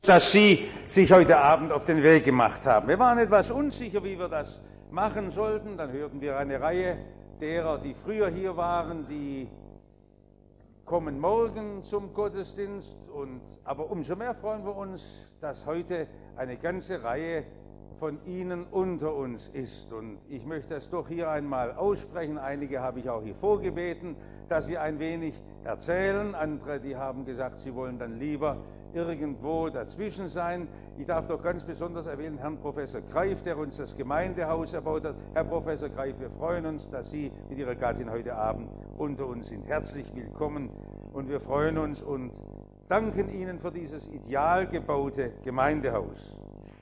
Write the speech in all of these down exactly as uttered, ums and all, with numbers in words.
dass Sie sich heute Abend auf den Weg gemacht haben. Wir waren etwas unsicher, wie wir das machen sollten. Dann hörten wir eine Reihe derer, die früher hier waren, die kommen morgen zum Gottesdienst. Und, aber umso mehr freuen wir uns, dass heute eine ganze Reihe von Ihnen unter uns ist. Und ich möchte es doch hier einmal aussprechen. Einige habe ich auch hier vorgebeten, dass sie ein wenig erzählen. Andere, die haben gesagt, sie wollen dann lieber irgendwo dazwischen sein. Ich darf doch ganz besonders erwähnen Herrn Professor Greif, der uns das Gemeindehaus erbaut hat. Herr Professor Greif, wir freuen uns, dass Sie mit Ihrer Gattin heute Abend unter uns sind. Herzlich willkommen und wir freuen uns und danken Ihnen für dieses ideal gebaute Gemeindehaus.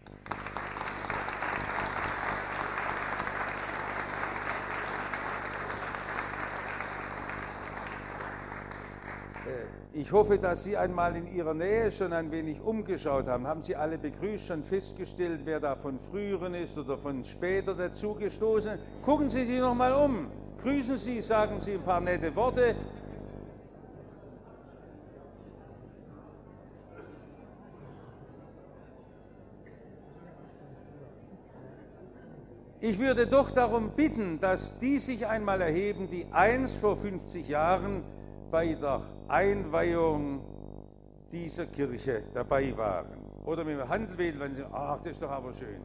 Ich hoffe, dass Sie einmal in Ihrer Nähe schon ein wenig umgeschaut haben. Haben Sie alle begrüßt, schon festgestellt, wer da von früheren ist oder von später dazugestoßen? Gucken Sie sich noch mal um. Grüßen Sie, sagen Sie ein paar nette Worte. Ich würde doch darum bitten, dass die sich einmal erheben, die einst vor fünfzig Jahren bei der Einweihung dieser Kirche dabei waren. Oder mit dem Handwedel, wenn Sie sagen, ach, das ist doch aber schön.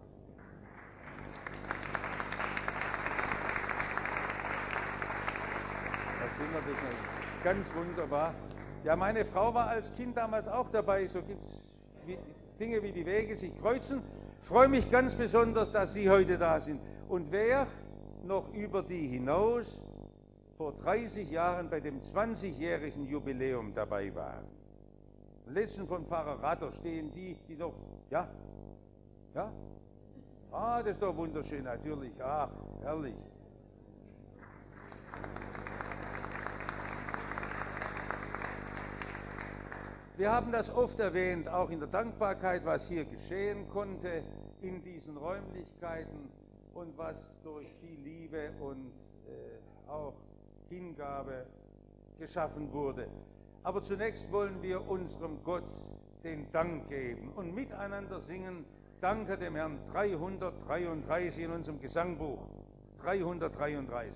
Das sind wir, das ist ganz wunderbar. Ja, meine Frau war als Kind damals auch dabei. So gibt es Dinge, wie die Wege sich kreuzen. Ich freue mich ganz besonders, dass Sie heute da sind. Und wer noch über die hinaus vor dreißig Jahren bei dem zwanzigjährigen Jubiläum dabei waren. Letzten von Pfarrer Ratter stehen die, die noch, ja, ja, ah, das ist doch wunderschön, natürlich, ach, herrlich. Wir haben das oft erwähnt, auch in der Dankbarkeit, was hier geschehen konnte in diesen Räumlichkeiten und was durch viel Liebe und äh, auch Hingabe geschaffen wurde. Aber zunächst wollen wir unserem Gott den Dank geben und miteinander singen, Danke dem Herrn, dreihundertdreiunddreißig in unserem Gesangbuch, dreihundertdreiunddreißig.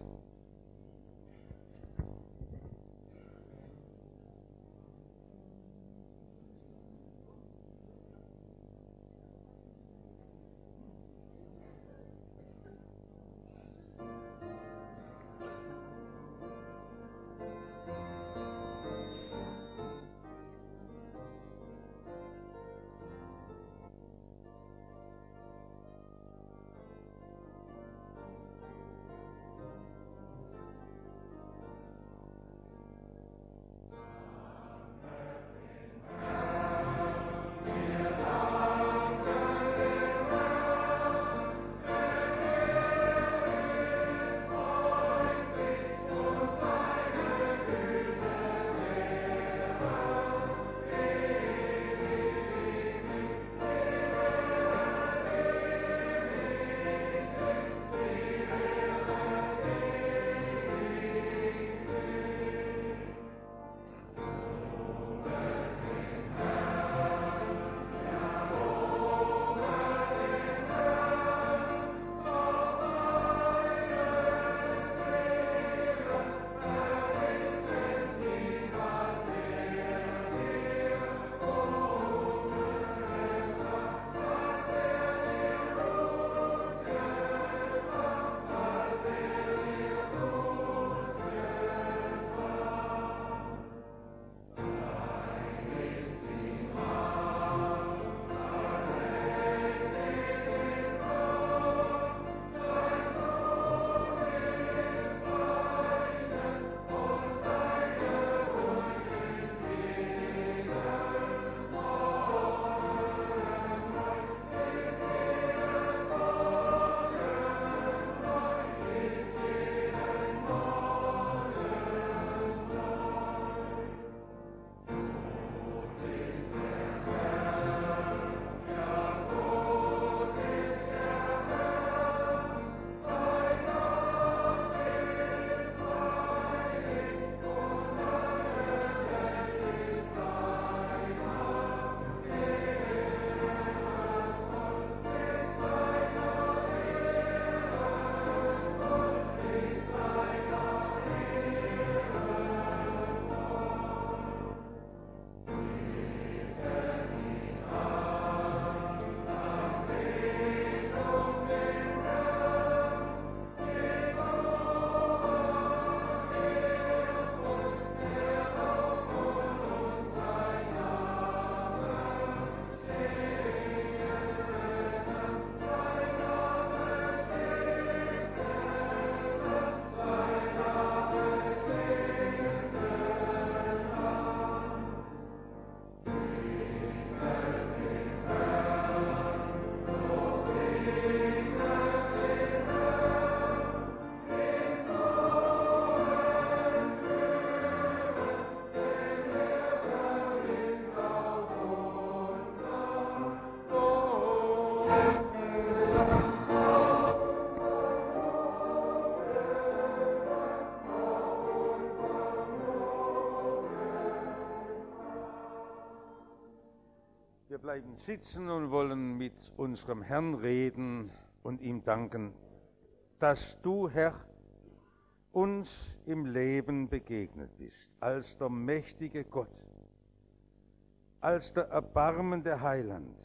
Wir bleiben sitzen und wollen mit unserem Herrn reden und ihm danken, dass du, Herr, uns im Leben begegnet bist, als der mächtige Gott, als der erbarmende Heiland,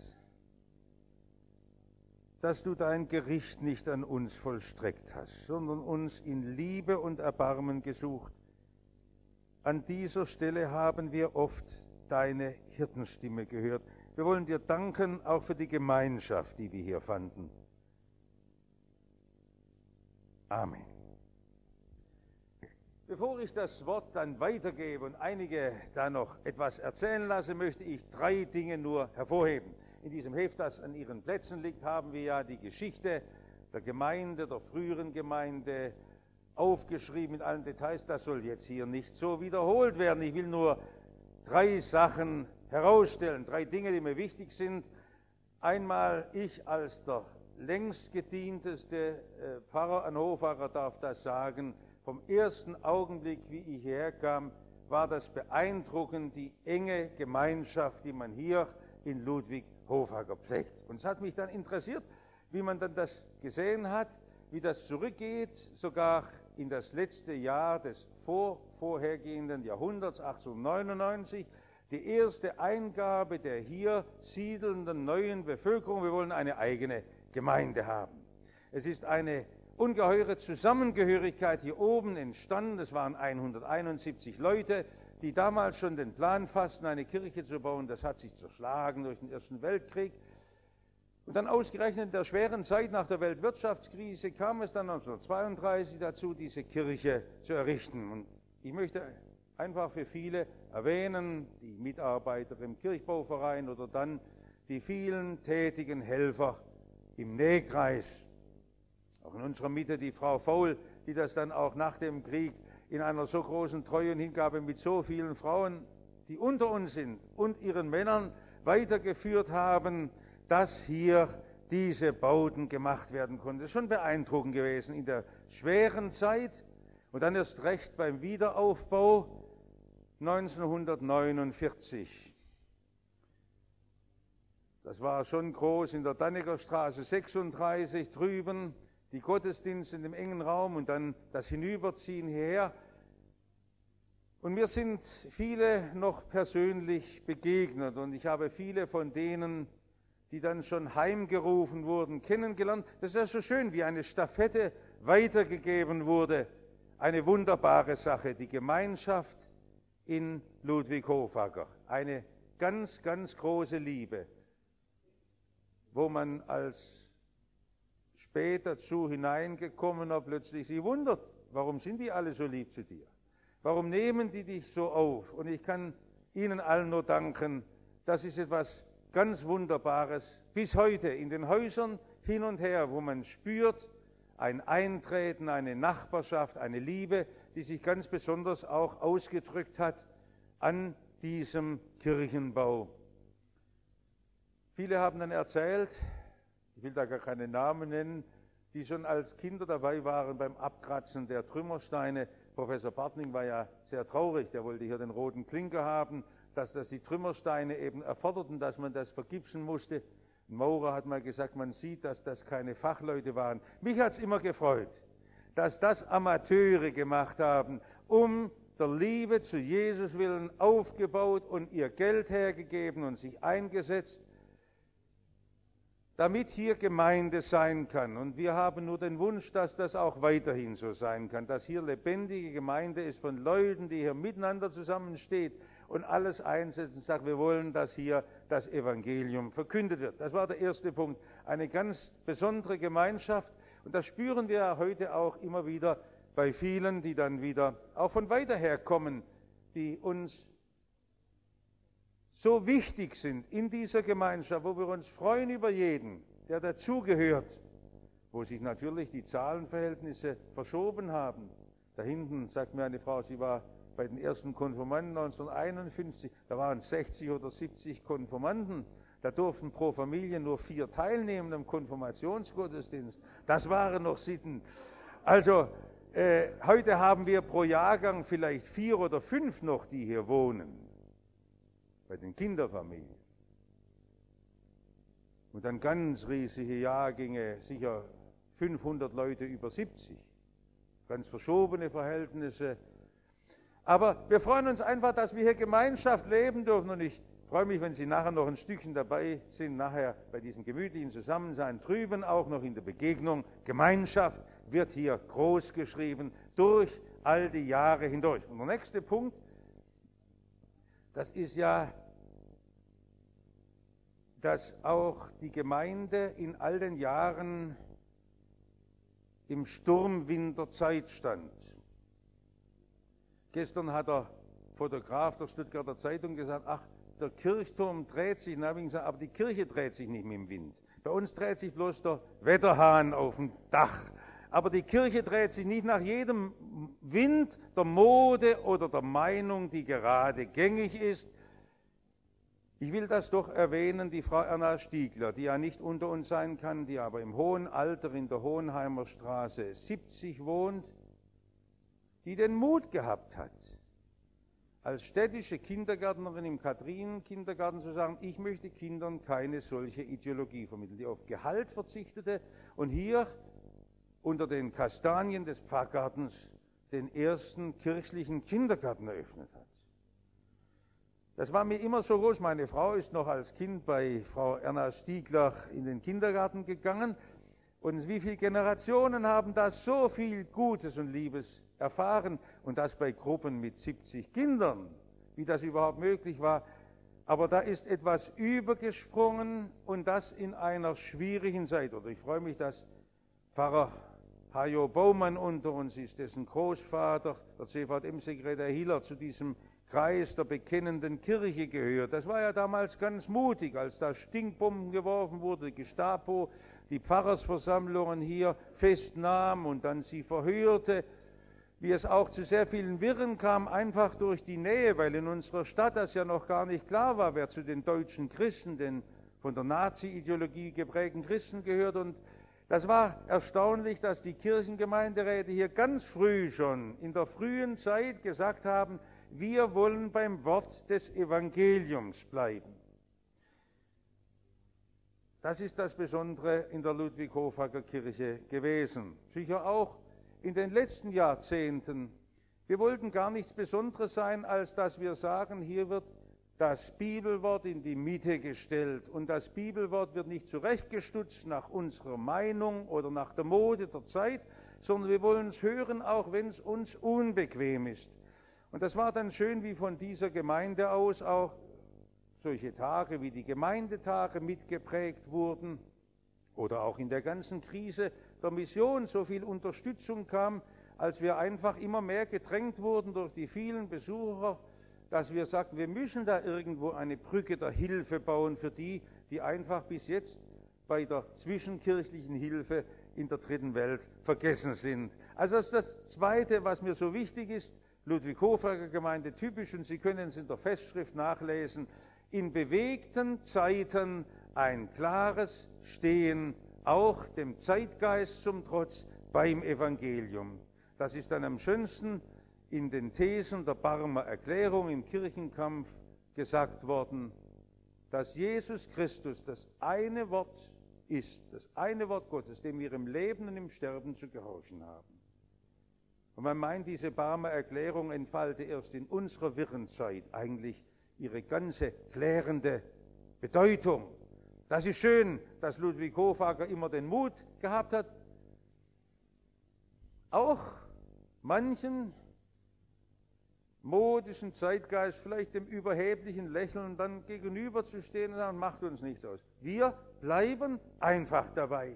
dass du dein Gericht nicht an uns vollstreckt hast, sondern uns in Liebe und Erbarmen gesucht. An dieser Stelle haben wir oft deine Hirtenstimme gehört. Wir wollen dir danken, auch für die Gemeinschaft, die wir hier fanden. Amen. Bevor ich das Wort dann weitergebe und einige da noch etwas erzählen lasse, möchte ich drei Dinge nur hervorheben. In diesem Heft, das an Ihren Plätzen liegt, haben wir ja die Geschichte der Gemeinde, der früheren Gemeinde, aufgeschrieben mit allen Details. Das soll jetzt hier nicht so wiederholt werden. Ich will nur drei Sachen herausstellen, drei Dinge, die mir wichtig sind. Einmal, ich als der längst gedienteste äh, Pfarrer an Hofacher darf das sagen, vom ersten Augenblick, wie ich hierher kam, war das beeindruckend, die enge Gemeinschaft, die man hier in Ludwig-Hofacher pflegt. Und es hat mich dann interessiert, wie man dann das gesehen hat, wie das zurückgeht, sogar in das letzte Jahr des vor, vorhergehenden Jahrhunderts, achtzehnhundertneunundneunzig, die erste Eingabe der hier siedelnden neuen Bevölkerung. Wir wollen eine eigene Gemeinde haben. Es ist eine ungeheure Zusammengehörigkeit hier oben entstanden. Es waren hunderteinundsiebzig Leute, die damals schon den Plan fassten, eine Kirche zu bauen. Das hat sich zerschlagen durch den Ersten Weltkrieg. Und dann ausgerechnet in der schweren Zeit nach der Weltwirtschaftskrise kam es dann neunzehnhundertzweiunddreißig dazu, diese Kirche zu errichten. Und ich möchte einfach für viele erwähnen, die Mitarbeiter im Kirchbauverein oder dann die vielen tätigen Helfer im Nähkreis. Auch in unserer Mitte die Frau Faul, die das dann auch nach dem Krieg in einer so großen Treue und Hingabe mit so vielen Frauen, die unter uns sind, und ihren Männern weitergeführt haben, dass hier diese Bauten gemacht werden konnten. Das ist schon beeindruckend gewesen in der schweren Zeit und dann erst recht beim Wiederaufbau neunzehnhundertneunundvierzig. Das war schon groß in der Dannecker Straße sechsunddreißig drüben, die Gottesdienste in dem engen Raum und dann das Hinüberziehen hierher. Und mir sind viele noch persönlich begegnet und ich habe viele von denen, die dann schon heimgerufen wurden, kennengelernt. Das ist ja so schön, wie eine Stafette weitergegeben wurde. Eine wunderbare Sache, die Gemeinschaft in Ludwig-Hofacher. Eine ganz, ganz große Liebe, wo man als spät dazu hineingekommener plötzlich sich wundert, warum sind die alle so lieb zu dir? Warum nehmen die dich so auf? Und ich kann Ihnen allen nur danken, das ist etwas ganz Wunderbares, bis heute in den Häusern hin und her, wo man spürt, ein Eintreten, eine Nachbarschaft, eine Liebe, die sich ganz besonders auch ausgedrückt hat an diesem Kirchenbau. Viele haben dann erzählt, ich will da gar keine Namen nennen, die schon als Kinder dabei waren beim Abkratzen der Trümmersteine. Professor Bartning war ja sehr traurig, der wollte hier den roten Klinker haben, dass das die Trümmersteine eben erforderten, dass man das vergipsen musste. Ein Maurer hat mal gesagt, man sieht, dass das keine Fachleute waren. Mich hat es immer gefreut, dass das Amateure gemacht haben, um der Liebe zu Jesus willen aufgebaut und ihr Geld hergegeben und sich eingesetzt, damit hier Gemeinde sein kann. Und wir haben nur den Wunsch, dass das auch weiterhin so sein kann, dass hier lebendige Gemeinde ist von Leuten, die hier miteinander zusammensteht und alles einsetzt und sagt, wir wollen, dass hier das Evangelium verkündet wird. Das war der erste Punkt. Eine ganz besondere Gemeinschaft. Und das spüren wir heute auch immer wieder bei vielen, die dann wieder auch von weiter her kommen, die uns so wichtig sind in dieser Gemeinschaft, wo wir uns freuen über jeden, der dazugehört, wo sich natürlich die Zahlenverhältnisse verschoben haben. Da hinten sagt mir eine Frau, sie war bei den ersten Konfirmanden neunzehnhunderteinundfünfzig, da waren sechzig oder siebzig Konfirmanden. Da durften pro Familie nur vier teilnehmen am Konfirmationsgottesdienst. Das waren noch Sitten. Also äh, heute haben wir pro Jahrgang vielleicht vier oder fünf noch, die hier wohnen, bei den Kinderfamilien. Und dann ganz riesige Jahrgänge, sicher fünfhundert Leute über siebzig. Ganz verschobene Verhältnisse. Aber wir freuen uns einfach, dass wir hier Gemeinschaft leben dürfen. Und ich freue mich, wenn Sie nachher noch ein Stückchen dabei sind, nachher bei diesem gemütlichen Zusammensein, drüben auch noch in der Begegnung. Gemeinschaft wird hier groß geschrieben, durch all die Jahre hindurch. Und der nächste Punkt, das ist ja, dass auch die Gemeinde in all den Jahren im Sturmwind der Zeit stand. Gestern hat der Fotograf der Stuttgarter Zeitung gesagt, ach, der Kirchturm dreht sich. Und dann habe ich gesagt, aber die Kirche dreht sich nicht mit dem Wind. Bei uns dreht sich bloß der Wetterhahn auf dem Dach. Aber die Kirche dreht sich nicht nach jedem Wind der Mode oder der Meinung, die gerade gängig ist. Ich will das doch erwähnen, die Frau Erna Stiegler, die ja nicht unter uns sein kann, die aber im hohen Alter in der Hohenheimer Straße siebzig wohnt, die den Mut gehabt hat, als städtische Kindergärtnerin im Kathrinen-Kindergarten zu sagen, ich möchte Kindern keine solche Ideologie vermitteln, die auf Gehalt verzichtete und hier unter den Kastanien des Pfarrgartens den ersten kirchlichen Kindergarten eröffnet hat. Das war mir immer so groß. Meine Frau ist noch als Kind bei Frau Erna Stiegler in den Kindergarten gegangen. Und wie viele Generationen haben da so viel Gutes und Liebes erfahren. Und das bei Gruppen mit siebzig Kindern, wie das überhaupt möglich war. Aber da ist etwas übergesprungen und das in einer schwierigen Zeit. Oder ich freue mich, dass Pfarrer Hajo Baumann unter uns ist, dessen Großvater, der C V M-Sekretär Hiller, zu diesem Kreis der bekennenden Kirche gehört. Das war ja damals ganz mutig, als da Stinkbomben geworfen wurde, die Gestapo die Pfarrersversammlungen hier festnahm und dann sie verhörte, wie es auch zu sehr vielen Wirren kam, einfach durch die Nähe, weil in unserer Stadt das ja noch gar nicht klar war, wer zu den deutschen Christen, den von der Nazi-Ideologie geprägten Christen gehört. Und das war erstaunlich, dass die Kirchengemeinderäte hier ganz früh schon, in der frühen Zeit gesagt haben, wir wollen beim Wort des Evangeliums bleiben. Das ist das Besondere in der Ludwig-Hofacker Kirche gewesen. Sicher auch in den letzten Jahrzehnten. Wir wollten gar nichts Besonderes sein, als dass wir sagen, hier wird das Bibelwort in die Mitte gestellt. Und das Bibelwort wird nicht zurechtgestutzt nach unserer Meinung oder nach der Mode der Zeit, sondern wir wollen es hören, auch wenn es uns unbequem ist. Und das war dann schön, wie von dieser Gemeinde aus auch solche Tage wie die Gemeindetage mitgeprägt wurden oder auch in der ganzen Krise der Mission so viel Unterstützung kam, als wir einfach immer mehr gedrängt wurden durch die vielen Besucher, dass wir sagten, wir müssen da irgendwo eine Brücke der Hilfe bauen für die, die einfach bis jetzt bei der zwischenkirchlichen Hilfe in der dritten Welt vergessen sind. Also das ist das Zweite, was mir so wichtig ist, Ludwig-Hofacker Gemeinde typisch, und Sie können es in der Festschrift nachlesen, in bewegten Zeiten ein klares Stehen, auch dem Zeitgeist zum Trotz, beim Evangelium. Das ist dann am schönsten in den Thesen der Barmer Erklärung im Kirchenkampf gesagt worden, dass Jesus Christus das eine Wort ist, das eine Wort Gottes, dem wir im Leben und im Sterben zu gehorchen haben. Und man meint, diese Barmer Erklärung entfalte erst in unserer Wirrenzeit eigentlich ihre ganze klärende Bedeutung. Das ist schön, dass Ludwig Hofacker immer den Mut gehabt hat, auch manchen modischen Zeitgeist, vielleicht dem überheblichen Lächeln dann gegenüberzustehen und sagen, macht uns nichts aus. Wir bleiben einfach dabei.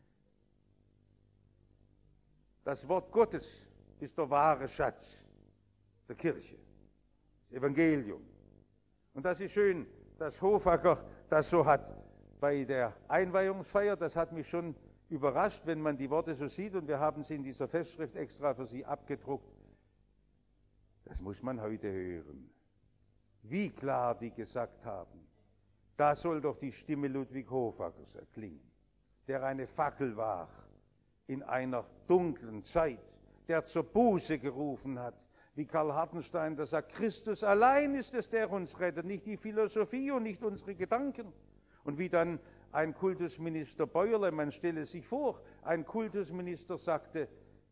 Das Wort Gottes ist der wahre Schatz der Kirche, das Evangelium. Und das ist schön, dass Hofacker das so hat. Bei der Einweihungsfeier, das hat mich schon überrascht, wenn man die Worte so sieht, und wir haben sie in dieser Festschrift extra für Sie abgedruckt. Das muss man heute hören. Wie klar die gesagt haben, da soll doch die Stimme Ludwig Hofackers erklingen, der eine Fackel war in einer dunklen Zeit, der zur Buße gerufen hat, wie Karl Hartenstein, der sagt, Christus allein ist es, der uns rettet, nicht die Philosophie und nicht unsere Gedanken. Und wie dann ein Kultusminister Bäuerle, man stelle sich vor, ein Kultusminister sagte,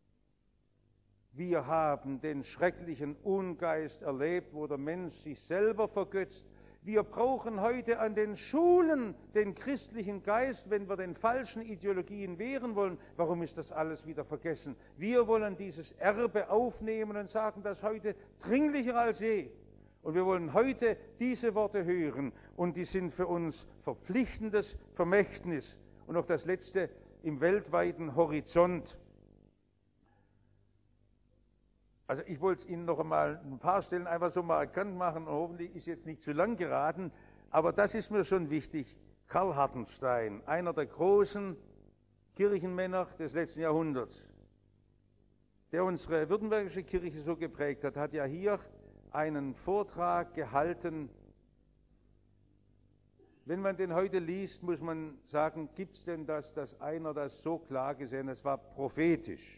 wir haben den schrecklichen Ungeist erlebt, wo der Mensch sich selber vergötzt. Wir brauchen heute an den Schulen den christlichen Geist, wenn wir den falschen Ideologien wehren wollen. Warum ist das alles wieder vergessen? Wir wollen dieses Erbe aufnehmen und sagen das heute dringlicher als je. Und wir wollen heute diese Worte hören und die sind für uns verpflichtendes Vermächtnis. Und noch das Letzte im weltweiten Horizont. Also ich wollte es Ihnen noch einmal ein paar Stellen einfach so mal erkannt machen, und hoffentlich ist jetzt nicht zu lang geraten, aber das ist mir schon wichtig. Karl Hartenstein, einer der großen Kirchenmänner des letzten Jahrhunderts, der unsere württembergische Kirche so geprägt hat, hat ja hier einen Vortrag gehalten. Wenn man den heute liest, muss man sagen, gibt es denn das, dass einer das so klar gesehen hat, es war prophetisch.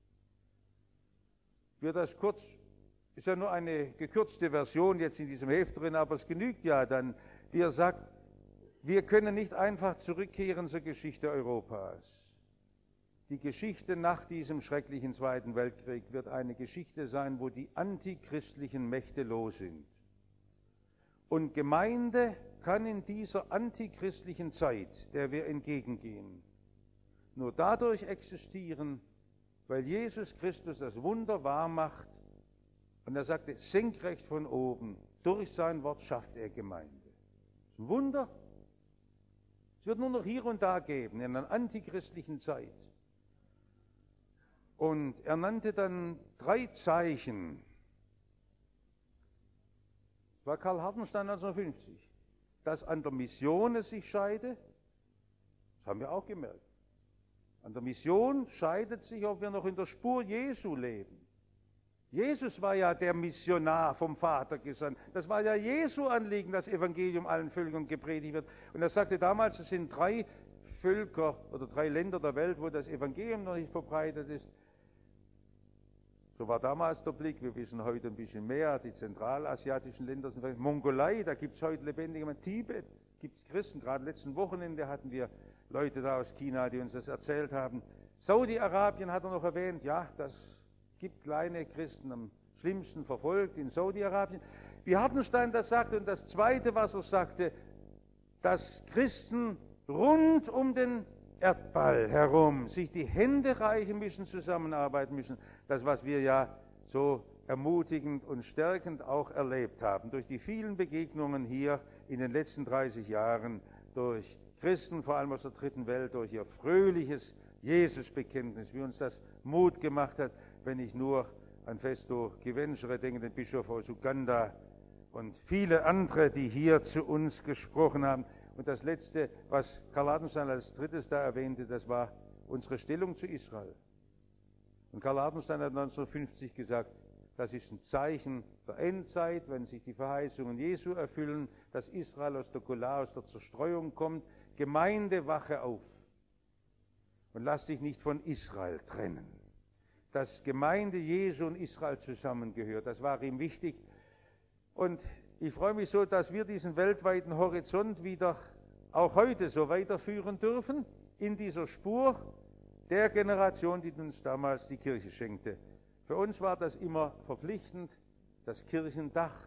Wir das kurz, ist ja nur eine gekürzte Version jetzt in diesem Heft drin, aber es genügt ja dann, wie er sagt, wir können nicht einfach zurückkehren zur Geschichte Europas. Die Geschichte nach diesem schrecklichen Zweiten Weltkrieg wird eine Geschichte sein, wo die antichristlichen Mächte los sind. Und Gemeinde kann in dieser antichristlichen Zeit, der wir entgegengehen, nur dadurch existieren, weil Jesus Christus das Wunder wahr macht und er sagte, senkrecht von oben, durch sein Wort schafft er Gemeinde. Das ist ein Wunder. Es wird nur noch hier und da geben, in einer antichristlichen Zeit. Und er nannte dann drei Zeichen. Das war Karl Hartenstein neunzehnhundertfünfzig. Dass an der Mission es sich scheide, das haben wir auch gemerkt. An der Mission scheidet sich, ob wir noch in der Spur Jesu leben. Jesus war ja der Missionar vom Vater gesandt. Das war ja Jesu Anliegen, das Evangelium allen Völkern gepredigt wird. Und er sagte damals, es sind drei Völker oder drei Länder der Welt, wo das Evangelium noch nicht verbreitet ist. So war damals der Blick, wir wissen heute ein bisschen mehr, die zentralasiatischen Länder sind Mongolei, da gibt es heute lebendige, Tibet gibt es Christen, gerade letzten Wochenende hatten wir Leute da aus China, die uns das erzählt haben. Saudi-Arabien hat er noch erwähnt, ja, das gibt kleine Christen, am schlimmsten verfolgt in Saudi-Arabien. Wie Hartenstein das sagte und das Zweite, was er sagte, dass Christen rund um den Erdball herum sich die Hände reichen müssen, zusammenarbeiten müssen. Das, was wir ja so ermutigend und stärkend auch erlebt haben, durch die vielen Begegnungen hier in den letzten dreißig Jahren, durch Christen, vor allem aus der dritten Welt, durch ihr fröhliches Jesusbekenntnis, wie uns das Mut gemacht hat, wenn ich nur an Festo Givenchere denke, den Bischof aus Uganda und viele andere, die hier zu uns gesprochen haben. Und das Letzte, was Karl Hartenstein als drittes da erwähnte, das war unsere Stellung zu Israel. Und Karl Hartenstein hat neunzehnhundertfünfzig gesagt, das ist ein Zeichen der Endzeit, wenn sich die Verheißungen Jesu erfüllen, dass Israel aus der Gola, aus der Zerstreuung kommt. Gemeinde, wache auf und lass dich nicht von Israel trennen. Dass Gemeinde Jesu und Israel zusammengehört, das war ihm wichtig. Und ich freue mich so, dass wir diesen weltweiten Horizont wieder auch heute so weiterführen dürfen, in dieser Spur der Generation, die uns damals die Kirche schenkte. Für uns war das immer verpflichtend, das Kirchendach.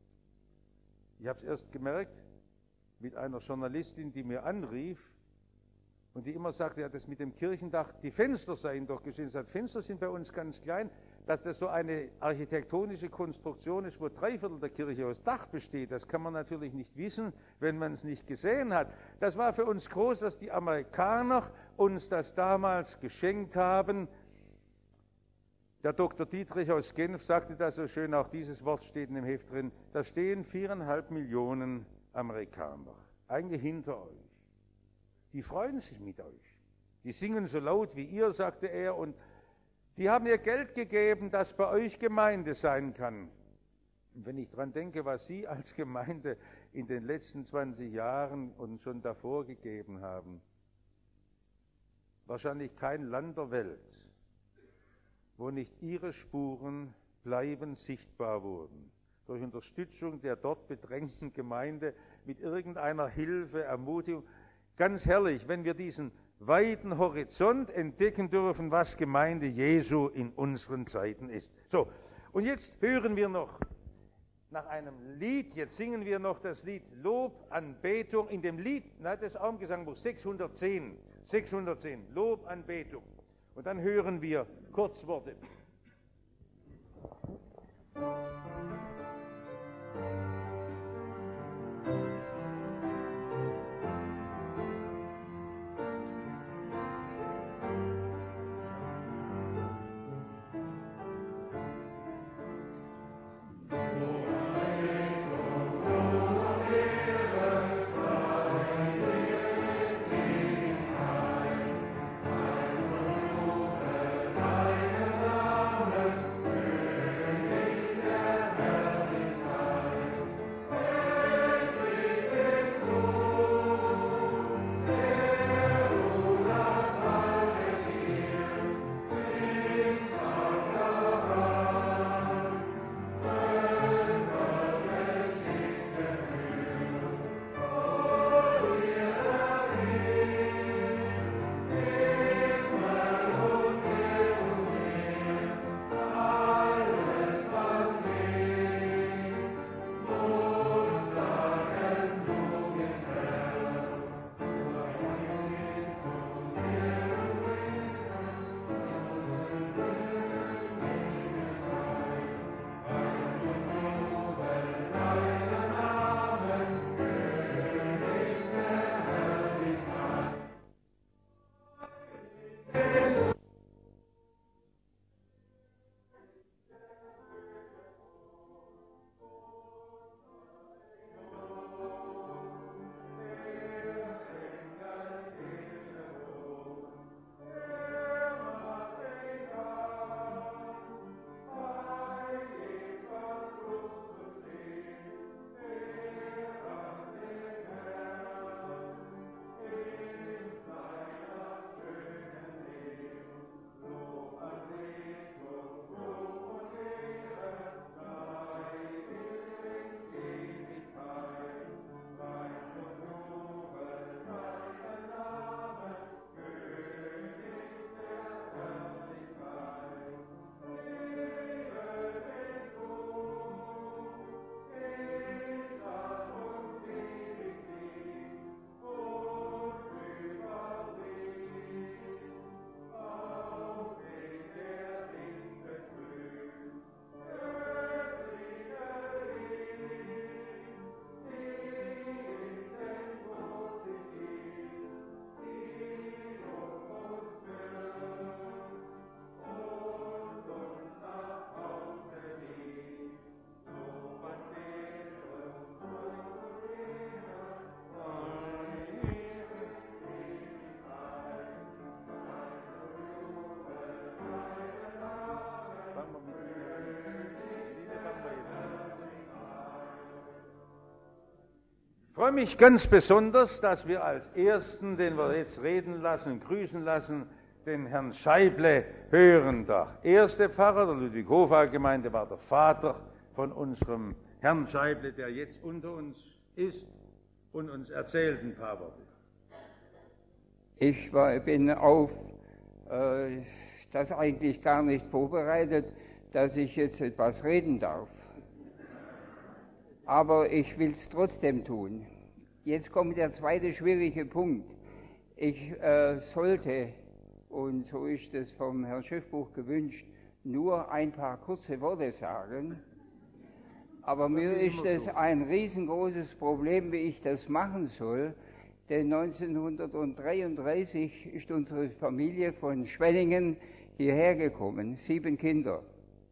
Ich habe es erst gemerkt mit einer Journalistin, die mir anrief und die immer sagte, ja, das mit dem Kirchendach, die Fenster seien doch geschehen. Sie sagt, Fenster sind bei uns ganz klein, dass das so eine architektonische Konstruktion ist, wo drei Viertel der Kirche aus Dach besteht. Das kann man natürlich nicht wissen, wenn man es nicht gesehen hat. Das war für uns groß, dass die Amerikaner uns das damals geschenkt haben. Der Doktor Dietrich aus Genf sagte das so schön, auch dieses Wort steht in dem Heft drin, da stehen viereinhalb Millionen Amerikaner, eigentlich hinter euch. Die freuen sich mit euch. Die singen so laut wie ihr, sagte er, und die haben ihr Geld gegeben, das bei euch Gemeinde sein kann. Und wenn ich daran denke, was Sie als Gemeinde in den letzten zwanzig Jahren und schon davor gegeben haben, wahrscheinlich kein Land der Welt, wo nicht ihre Spuren bleibend sichtbar wurden. Durch Unterstützung der dort bedrängten Gemeinde mit irgendeiner Hilfe, Ermutigung. ganz herrlich, wenn wir diesen weiten Horizont entdecken dürfen, was Gemeinde Jesu in unseren Zeiten ist. So, und jetzt hören wir noch nach einem Lied, jetzt singen wir noch das Lied Lob, Anbetung. In dem Lied, na, das ist auch im Gesangbuch sechshundertzehn, sechshundertzehn, Lob, Anbetung. Und dann hören wir Kurzworte. Ich freue mich ganz besonders, dass wir als Ersten, den wir jetzt reden lassen, grüßen lassen, den Herrn Scheible hören. Der erste Pfarrer der Ludwig-Hofer-Gemeinde war der Vater von unserem Herrn Scheible, der jetzt unter uns ist und uns erzählt ein paar Worte. Ich war, bin auf äh, das eigentlich gar nicht vorbereitet, dass ich jetzt etwas reden darf. Aber ich will es trotzdem tun. Jetzt kommt der zweite schwierige Punkt. Ich äh, sollte, und so ist es vom Herrn Schiffbuch gewünscht, nur ein paar kurze Worte sagen. Aber mir ist es ein riesengroßes Problem, wie ich das machen soll. Denn neunzehnhundertdreiunddreißig ist unsere Familie von Schwenningen hierher gekommen, sieben Kinder.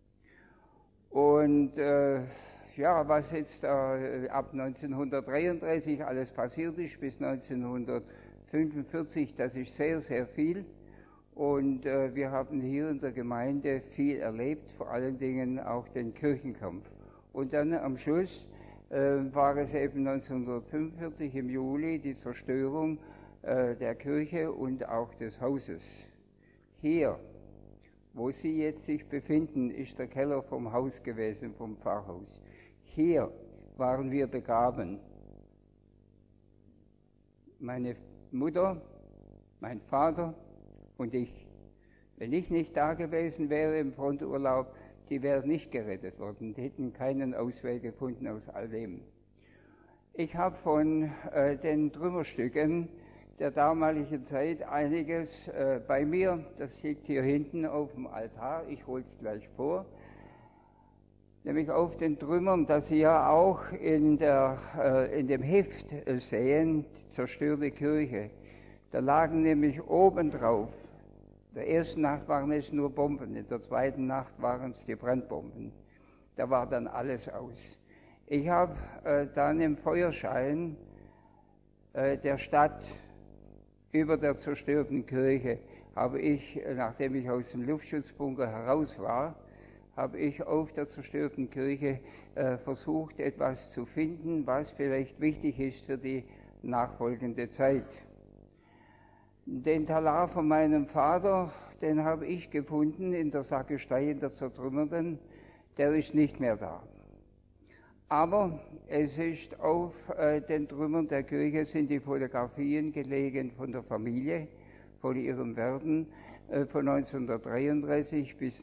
Und äh, ja, was jetzt äh, ab neunzehnhundertdreiunddreißig alles passiert ist, bis neunzehnhundertfünfundvierzig, das ist sehr, sehr viel. Und äh, wir haben hier in der Gemeinde viel erlebt, vor allen Dingen auch den Kirchenkampf. Und dann am Schluss äh, war es eben neunzehnhundertfünfundvierzig im Juli die Zerstörung äh, der Kirche und auch des Hauses. Hier, wo Sie jetzt sich befinden, ist der Keller vom Haus gewesen, vom Pfarrhaus. Hier waren wir begraben. Meine Mutter, mein Vater und ich. Wenn ich nicht da gewesen wäre im Fronturlaub, die wären nicht gerettet worden, die hätten keinen Ausweg gefunden aus all dem. Ich habe von äh, den Trümmerstücken der damaligen Zeit einiges äh, bei mir, das liegt hier hinten auf dem Altar, ich hole es gleich vor, nämlich auf den Trümmern, das Sie ja auch in, der, äh, in dem Heft äh, sehen, die zerstörte Kirche. Da lagen nämlich obendrauf, in der ersten Nacht waren es nur Bomben, in der zweiten Nacht waren es die Brandbomben. Da war dann alles aus. Ich habe äh, dann im Feuerschein äh, der Stadt über der zerstörten Kirche, habe ich, nachdem ich aus dem Luftschutzbunker heraus war, habe ich auf der zerstörten Kirche äh, versucht, etwas zu finden, was vielleicht wichtig ist für die nachfolgende Zeit. Den Talar von meinem Vater, den habe ich gefunden in der Sakristei, in der zertrümmerten, der ist nicht mehr da. Aber es ist auf äh, den Trümmern der Kirche sind die Fotografien gelegen von der Familie, von ihrem Werden, äh, von neunzehnhundertdreiunddreißig bis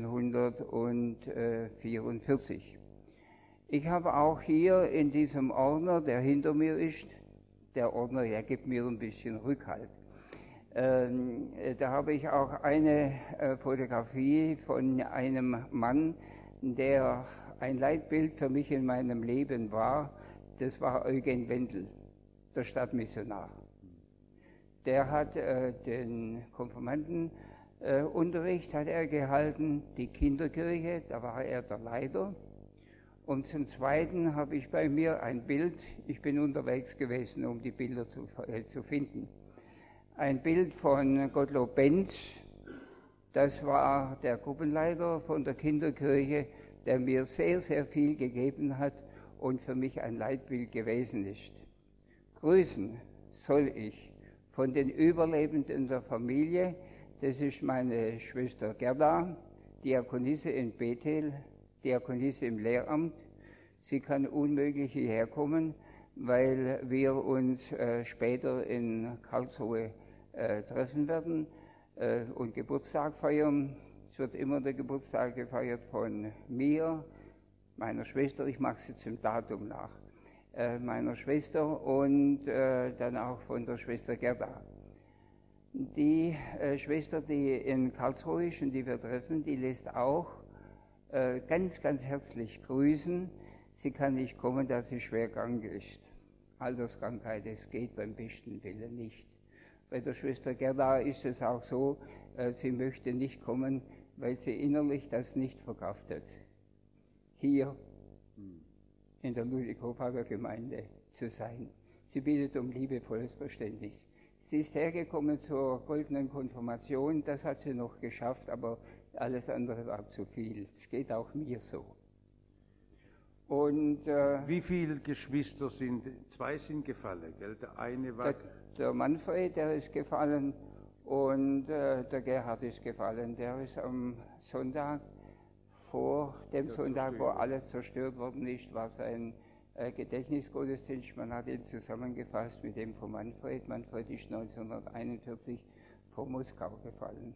neunzehnhundertvierundvierzig. Ich habe auch hier in diesem Ordner, der hinter mir ist, der Ordner, der gibt mir ein bisschen Rückhalt. Ähm, da habe ich auch eine äh, Fotografie von einem Mann, der ein Leitbild für mich in meinem Leben war. Das war Eugen Wendel, der Stadtmissionar. Der hat äh, den Konfirmandenunterricht äh, hat er gehalten, die Kinderkirche, da war er der Leiter. Und zum Zweiten habe ich bei mir ein Bild, ich bin unterwegs gewesen, um die Bilder zu, äh, zu finden. Ein Bild von Gottlob Benz, das war der Gruppenleiter von der Kinderkirche, der mir sehr, sehr viel gegeben hat und für mich ein Leitbild gewesen ist. Grüßen soll ich von den Überlebenden der Familie, das ist meine Schwester Gerda, Diakonisse in Bethel, Diakonisse im Lehramt. Sie kann unmöglich hierher kommen, weil wir uns äh, später in Karlsruhe äh, treffen werden äh, und Geburtstag feiern. Es wird immer der Geburtstag gefeiert von mir, meiner Schwester, ich mache es jetzt im Datum nach, äh, meiner Schwester und äh, dann auch von der Schwester Gerda. Die äh, Schwester, die in Karlsruhe ist und die wir treffen, die lässt auch äh, ganz, ganz herzlich grüßen. Sie kann nicht kommen, da sie schwer krank ist. Alterskrankheit, es geht beim besten Willen nicht. Bei der Schwester Gerda ist es auch so, äh, sie möchte nicht kommen, weil sie innerlich das nicht verkraftet, hier in der Ludwig-Hofhager Gemeinde zu sein. Sie bittet um liebevolles Verständnis. Sie ist hergekommen zur goldenen Konfirmation, das hat sie noch geschafft, aber alles andere war zu viel. Es geht auch mir so. Und, äh, Wie viele Geschwister sind? Zwei sind gefallen, gell? Der eine war... Der, der Manfred, der ist gefallen, und äh, der Gerhard ist gefallen. Der ist am Sonntag, vor dem ja, Sonntag, wo alles zerstört worden ist, war sein äh, Gedächtnisgottesdienst. Man hat ihn zusammengefasst mit dem von Manfred. Manfred ist neunzehnhunderteinundvierzig vor Moskau gefallen.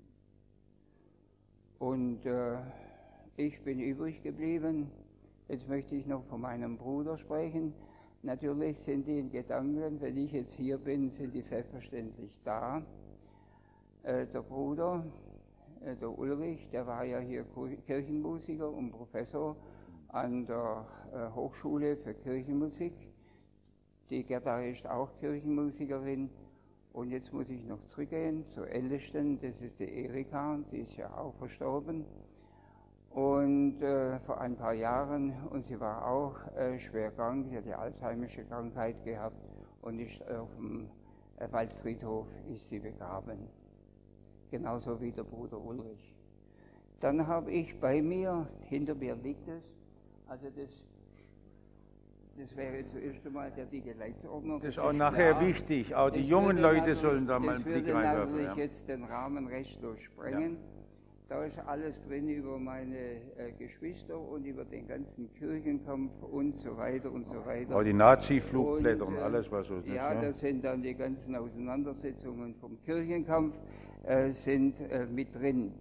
Und äh, ich bin übrig geblieben. Jetzt möchte ich noch von meinem Bruder sprechen. Natürlich sind die in Gedanken, wenn ich jetzt hier bin, sind die selbstverständlich da. Äh, der Bruder, äh, der Ulrich, der war ja hier Kirchenmusiker und Professor an der äh, Hochschule für Kirchenmusik. Die Gerda ist auch Kirchenmusikerin. Und jetzt muss ich noch zurückgehen zur Ältesten, das ist die Erika, die ist ja auch verstorben. Und äh, vor ein paar Jahren, und sie war auch äh, schwer krank, sie hat die Alzheimersche Krankheit gehabt und ist auf dem äh, Waldfriedhof ist sie begraben. Genauso wie der Bruder Ulrich. Dann habe ich bei mir, hinter mir liegt es, also das, das wäre zuerst einmal der Digeleitsordner. Das ist auch nachher klar. Wichtig, auch die das jungen Leute sollen da mal einen Blick reinwerfen. Das würde natürlich ja. jetzt den Rahmen restlos sprengen. Ja. Da ist alles drin über meine äh, Geschwister und über den ganzen Kirchenkampf und so weiter und so weiter. Auch die Nazi-Flugblätter und, und äh, alles, was so ist. Ja, ja, das sind dann die ganzen Auseinandersetzungen vom Kirchenkampf äh, sind äh, mit drin.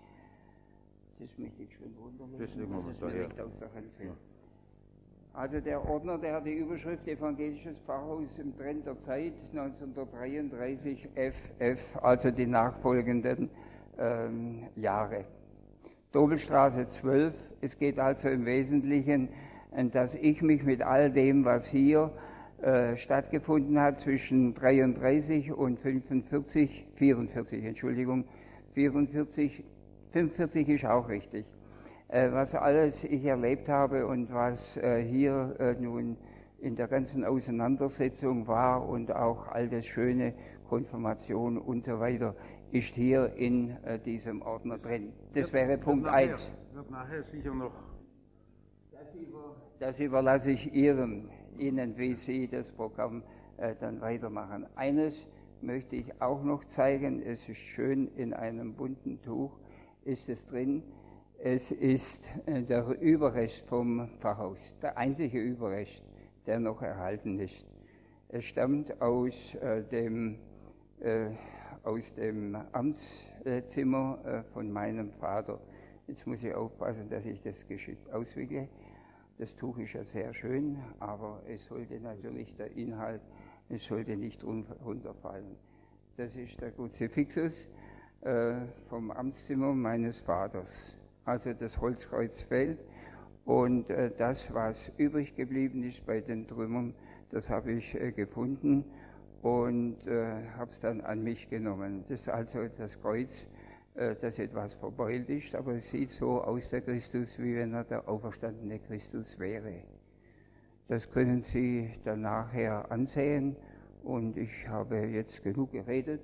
Das möchte ich schon runterlegen, Das legen wir dass es mal mir daher. nicht aus der Hand fällt. Also der Ordner, der hat die Überschrift Evangelisches Pfarrhaus im Trend der Zeit neunzehnhundertdreiunddreißig F F, also die nachfolgenden ähm, Jahre. Dobelstraße zwölf, es geht also im Wesentlichen, dass ich mich mit all dem, was hier äh, stattgefunden hat zwischen dreiunddreißig und fünfundvierzig, vierundvierzig, Entschuldigung, vierundvierzig, fünfundvierzig ist auch richtig, äh, was alles ich erlebt habe und was äh, hier äh, nun in der ganzen Auseinandersetzung war und auch all das Schöne, Konfirmation und so weiter, ist hier in äh, diesem Ordner drin. Das wäre wird Punkt nachher, eins. Wird nachher sicher noch. Das, über, das überlasse ich Ihrem, Ihnen, wie Sie das Programm äh, dann weitermachen. Eines möchte ich auch noch zeigen, es ist schön in einem bunten Tuch, ist es drin. Es ist äh, der Überrest vom Pfarrhaus, der einzige Überrest, der noch erhalten ist. Es stammt aus äh, dem äh, aus dem Amtszimmer äh, von meinem Vater. Jetzt muss ich aufpassen, dass ich das geschickt auswickle. Das Tuch ist ja sehr schön, aber es sollte natürlich der Inhalt, es sollte nicht runterfallen. Das ist der Kruzifixus äh, vom Amtszimmer meines Vaters. Also das Holzkreuz fällt und äh, das, was übrig geblieben ist bei den Trümmern, das habe ich äh, gefunden und äh, habe es dann an mich genommen. Das ist also das Kreuz, äh, das etwas verbeult ist, aber es sieht so aus, der Christus, wie wenn er der auferstandene Christus wäre. Das können Sie dann nachher ansehen und ich habe jetzt genug geredet.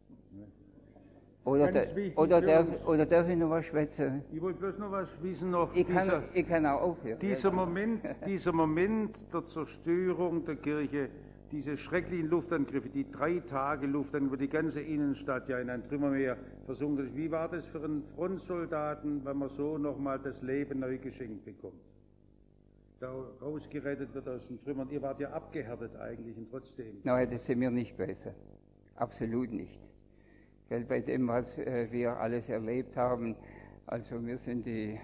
Oder, der, oder, darf, oder darf ich noch was schwätzen? Ich wollte bloß noch was wissen. Noch ich, dieser, kann, ich kann auch aufhören. Dieser Moment, dieser Moment der Zerstörung der Kirche, diese schrecklichen Luftangriffe, die drei Tage Luftangriffe über die ganze Innenstadt ja in ein Trümmermeer versunken ist. Wie war das für einen Frontsoldaten, wenn man so nochmal das Leben neu geschenkt bekommt? Da rausgerettet wird aus den Trümmern. Ihr wart ja abgehärtet eigentlich und trotzdem. Nein, das sind wir nicht besser. Absolut nicht. Weil bei dem, was äh, wir alles erlebt haben, also wir sind die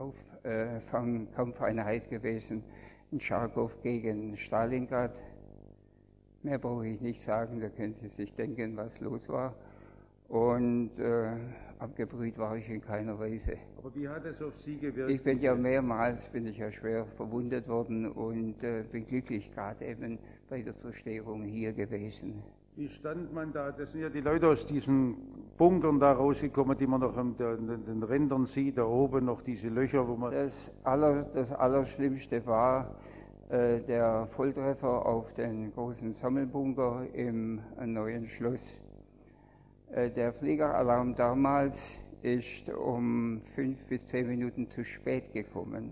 Auffangkampfeinheit gewesen in Charkow gegen Stalingrad. Mehr brauche ich nicht sagen, da können Sie sich denken, was los war. Und äh, abgebrüht war ich in keiner Weise. Aber wie hat es auf Sie gewirkt? Ich bin ja mehrmals, bin ich ja schwer verwundet worden und äh, bin glücklich gerade eben bei der Zerstörung hier gewesen. Wie stand man da? Das sind ja die Leute aus diesen Bunkern da rausgekommen, die man noch an den Rändern sieht, da oben noch diese Löcher, wo man... Das, aller, das Allerschlimmste war äh, der Volltreffer auf den großen Sammelbunker im äh, Neuen Schloss. Äh, der Fliegeralarm damals ist um fünf bis zehn Minuten zu spät gekommen.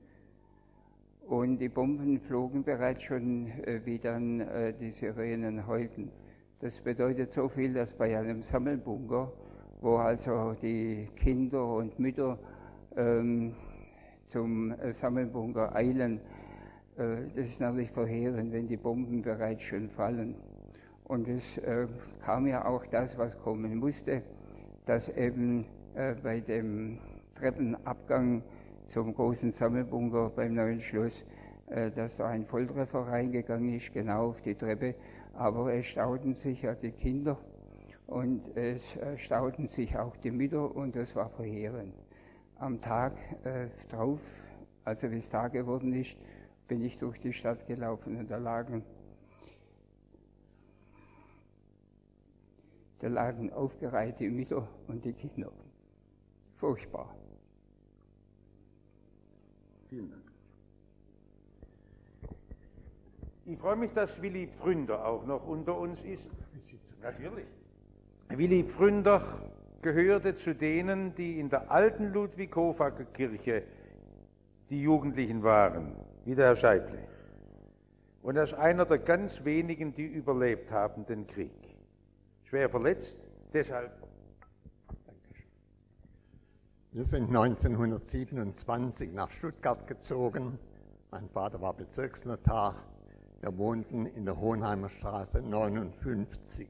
Und die Bomben flogen bereits schon, äh, wie dann äh, die Sirenen heulten. Das bedeutet so viel, dass bei einem Sammelbunker, wo also die Kinder und Mütter ähm, zum äh, Sammelbunker eilen, äh, das ist natürlich verheerend, wenn die Bomben bereits schon fallen. Und es äh, kam ja auch das, was kommen musste, dass eben äh, bei dem Treppenabgang zum großen Sammelbunker beim Neuen Schloss, äh, dass da ein Volltreffer reingegangen ist, genau auf die Treppe. Aber es stauten sich ja die Kinder und es äh, stauten sich auch die Mütter und das war verheerend. Am Tag äh, drauf, also wie es Tag geworden ist, bin ich durch die Stadt gelaufen und da lagen, da lagen aufgereiht die Mütter und die Kinder. Furchtbar. Vielen Dank. Ich freue mich, dass Willi Pfründer auch noch unter uns ist. Natürlich. Willi Pfründer gehörte zu denen, die in der alten Ludwig-Hofacker Kirche die Jugendlichen waren, wie der Herr Scheible. Und er ist einer der ganz wenigen, die überlebt haben den Krieg. Schwer verletzt, deshalb Wir sind neunzehnhundertsiebenundzwanzig nach Stuttgart gezogen. Mein Vater war Bezirksnotar. Wir wohnten in der Hohenheimer Straße neunundfünfzig.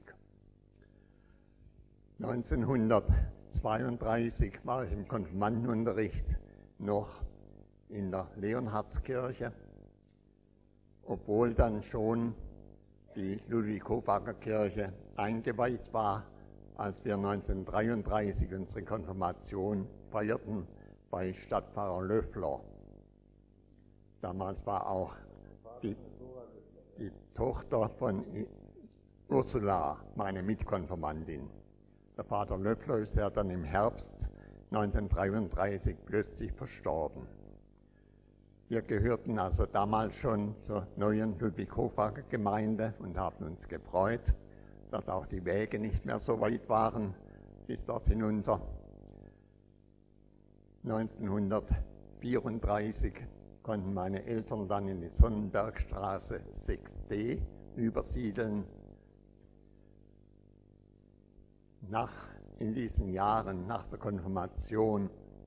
neunzehnhundertzweiunddreißig war ich im Konfirmandenunterricht noch in der Leonhardskirche, obwohl dann schon die Ludwig-Hofacker-Kirche eingeweiht war, als wir neunzehnhundertdreiunddreißig unsere Konfirmation feierten bei Stadtpfarrer Löffler. Damals war auch die, die Tochter von Ursula meine Mitkonfirmandin. Der Vater Löffler ist ja dann im Herbst neunzehnhundertdreiunddreißig plötzlich verstorben. Wir gehörten also damals schon zur neuen Ludwig-Hofacker-Gemeinde und haben uns gefreut, dass auch die Wege nicht mehr so weit waren bis dort hinunter. neunzehnhundertvierunddreißig konnten meine Eltern dann in die Sonnenbergstraße sechs D übersiedeln. Nach, in diesen Jahren nach der Konfirmation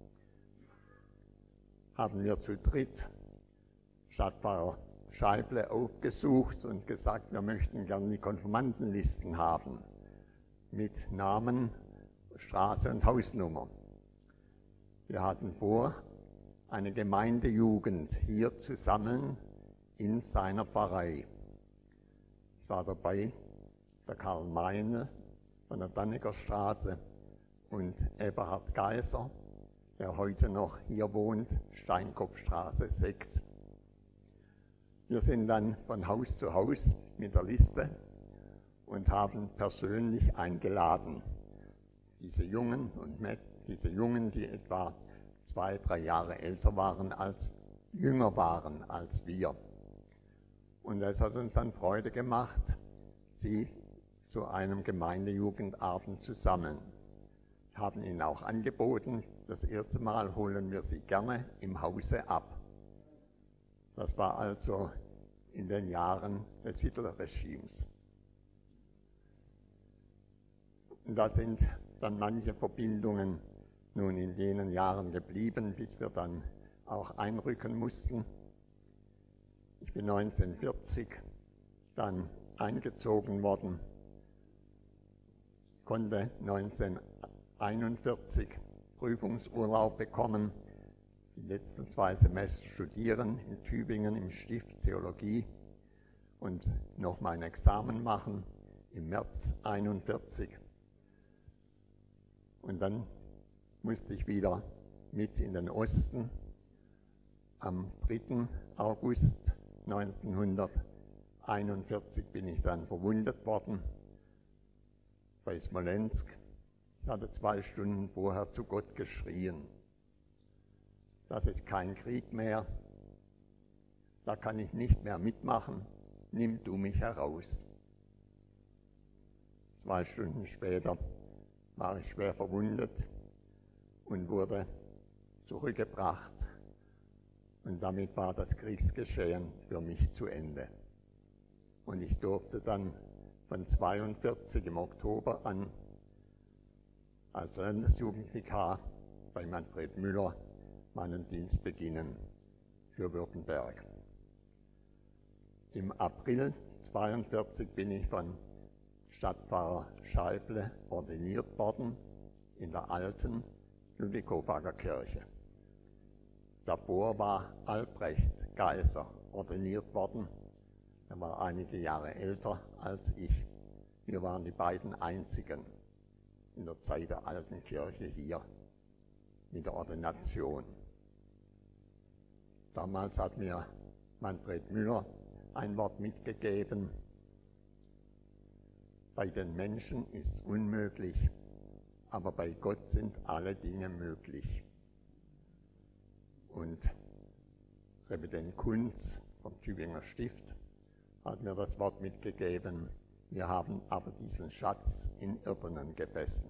haben wir zu dritt Stadtpfarrer Scheible aufgesucht und gesagt, wir möchten gerne die Konfirmandenlisten haben mit Namen, Straße und Hausnummer. Wir hatten vor, eine Gemeindejugend hier zu sammeln in seiner Pfarrei. Es war dabei der Karl Meinl von der Dannecker Straße und Eberhard Geiser, der heute noch hier wohnt, Steinkopfstraße sechs. Wir sind dann von Haus zu Haus mit der Liste und haben persönlich eingeladen. Diese Jungen und diese Jungen, die etwa zwei, drei Jahre älter waren, als jünger waren als wir. Und es hat uns dann Freude gemacht, sie zu einem Gemeindejugendabend zu sammeln. Wir haben ihnen auch angeboten, das erste Mal holen wir sie gerne im Hause ab. Das war also in den Jahren des Hitlerregimes. Und da sind dann manche Verbindungen nun in jenen Jahren geblieben, bis wir dann auch einrücken mussten. Ich bin neunzehnhundertvierzig dann eingezogen worden, konnte neunzehnhunderteinundvierzig Prüfungsurlaub bekommen, die letzten zwei Semester studieren in Tübingen im Stift Theologie und noch mein Examen machen im März einundvierzig. Und dann musste ich wieder mit in den Osten. Am dritten August neunzehnhunderteinundvierzig bin ich dann verwundet worden bei Smolensk. Ich hatte zwei Stunden vorher zu Gott geschrien. Das ist kein Krieg mehr, da kann ich nicht mehr mitmachen, nimm du mich heraus. Zwei Stunden später war ich schwer verwundet und wurde zurückgebracht. Und damit war das Kriegsgeschehen für mich zu Ende. Und ich durfte dann von zweiundvierzig im Oktober an als Landesjugendvikar bei Manfred Müller meinen Dienst beginnen für Württemberg. Im April zweiundvierzig bin ich von Stadtpfarrer Scheible ordiniert worden in der alten Ludwig-Hofacker Kirche. Davor war Albrecht Geiser ordiniert worden. Er war einige Jahre älter als ich. Wir waren die beiden einzigen in der Zeit der alten Kirche hier mit der Ordination. Damals hat mir Manfred Müller ein Wort mitgegeben: Bei den Menschen ist unmöglich, aber bei Gott sind alle Dinge möglich. Und Revident Kunz vom Tübinger Stift hat mir das Wort mitgegeben: Wir haben aber diesen Schatz in Irdenen gebessen.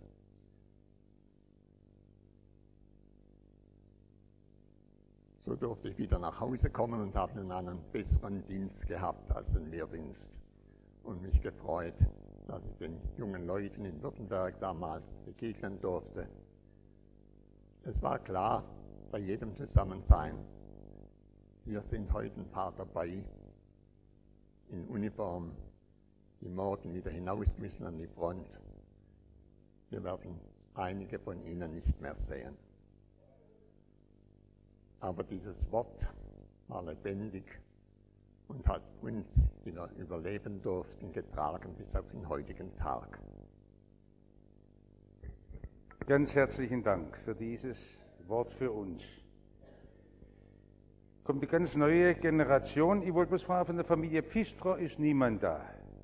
So durfte ich wieder nach Hause kommen und habe dann einen besseren Dienst gehabt als den Wehrdienst und mich gefreut, dass ich den jungen Leuten in Württemberg damals begegnen durfte. Es war klar bei jedem Zusammensein, hier sind heute ein paar dabei in Uniform, die morgen wieder hinaus müssen an die Front. Wir werden einige von ihnen nicht mehr sehen. Aber dieses Wort war lebendig und hat uns, die wir überleben durften, getragen bis auf den heutigen Tag. Ganz herzlichen Dank für dieses Wort für uns. Kommt die ganz neue Generation. Ich wollte bloß fragen, von der Familie Pfister ist niemand da.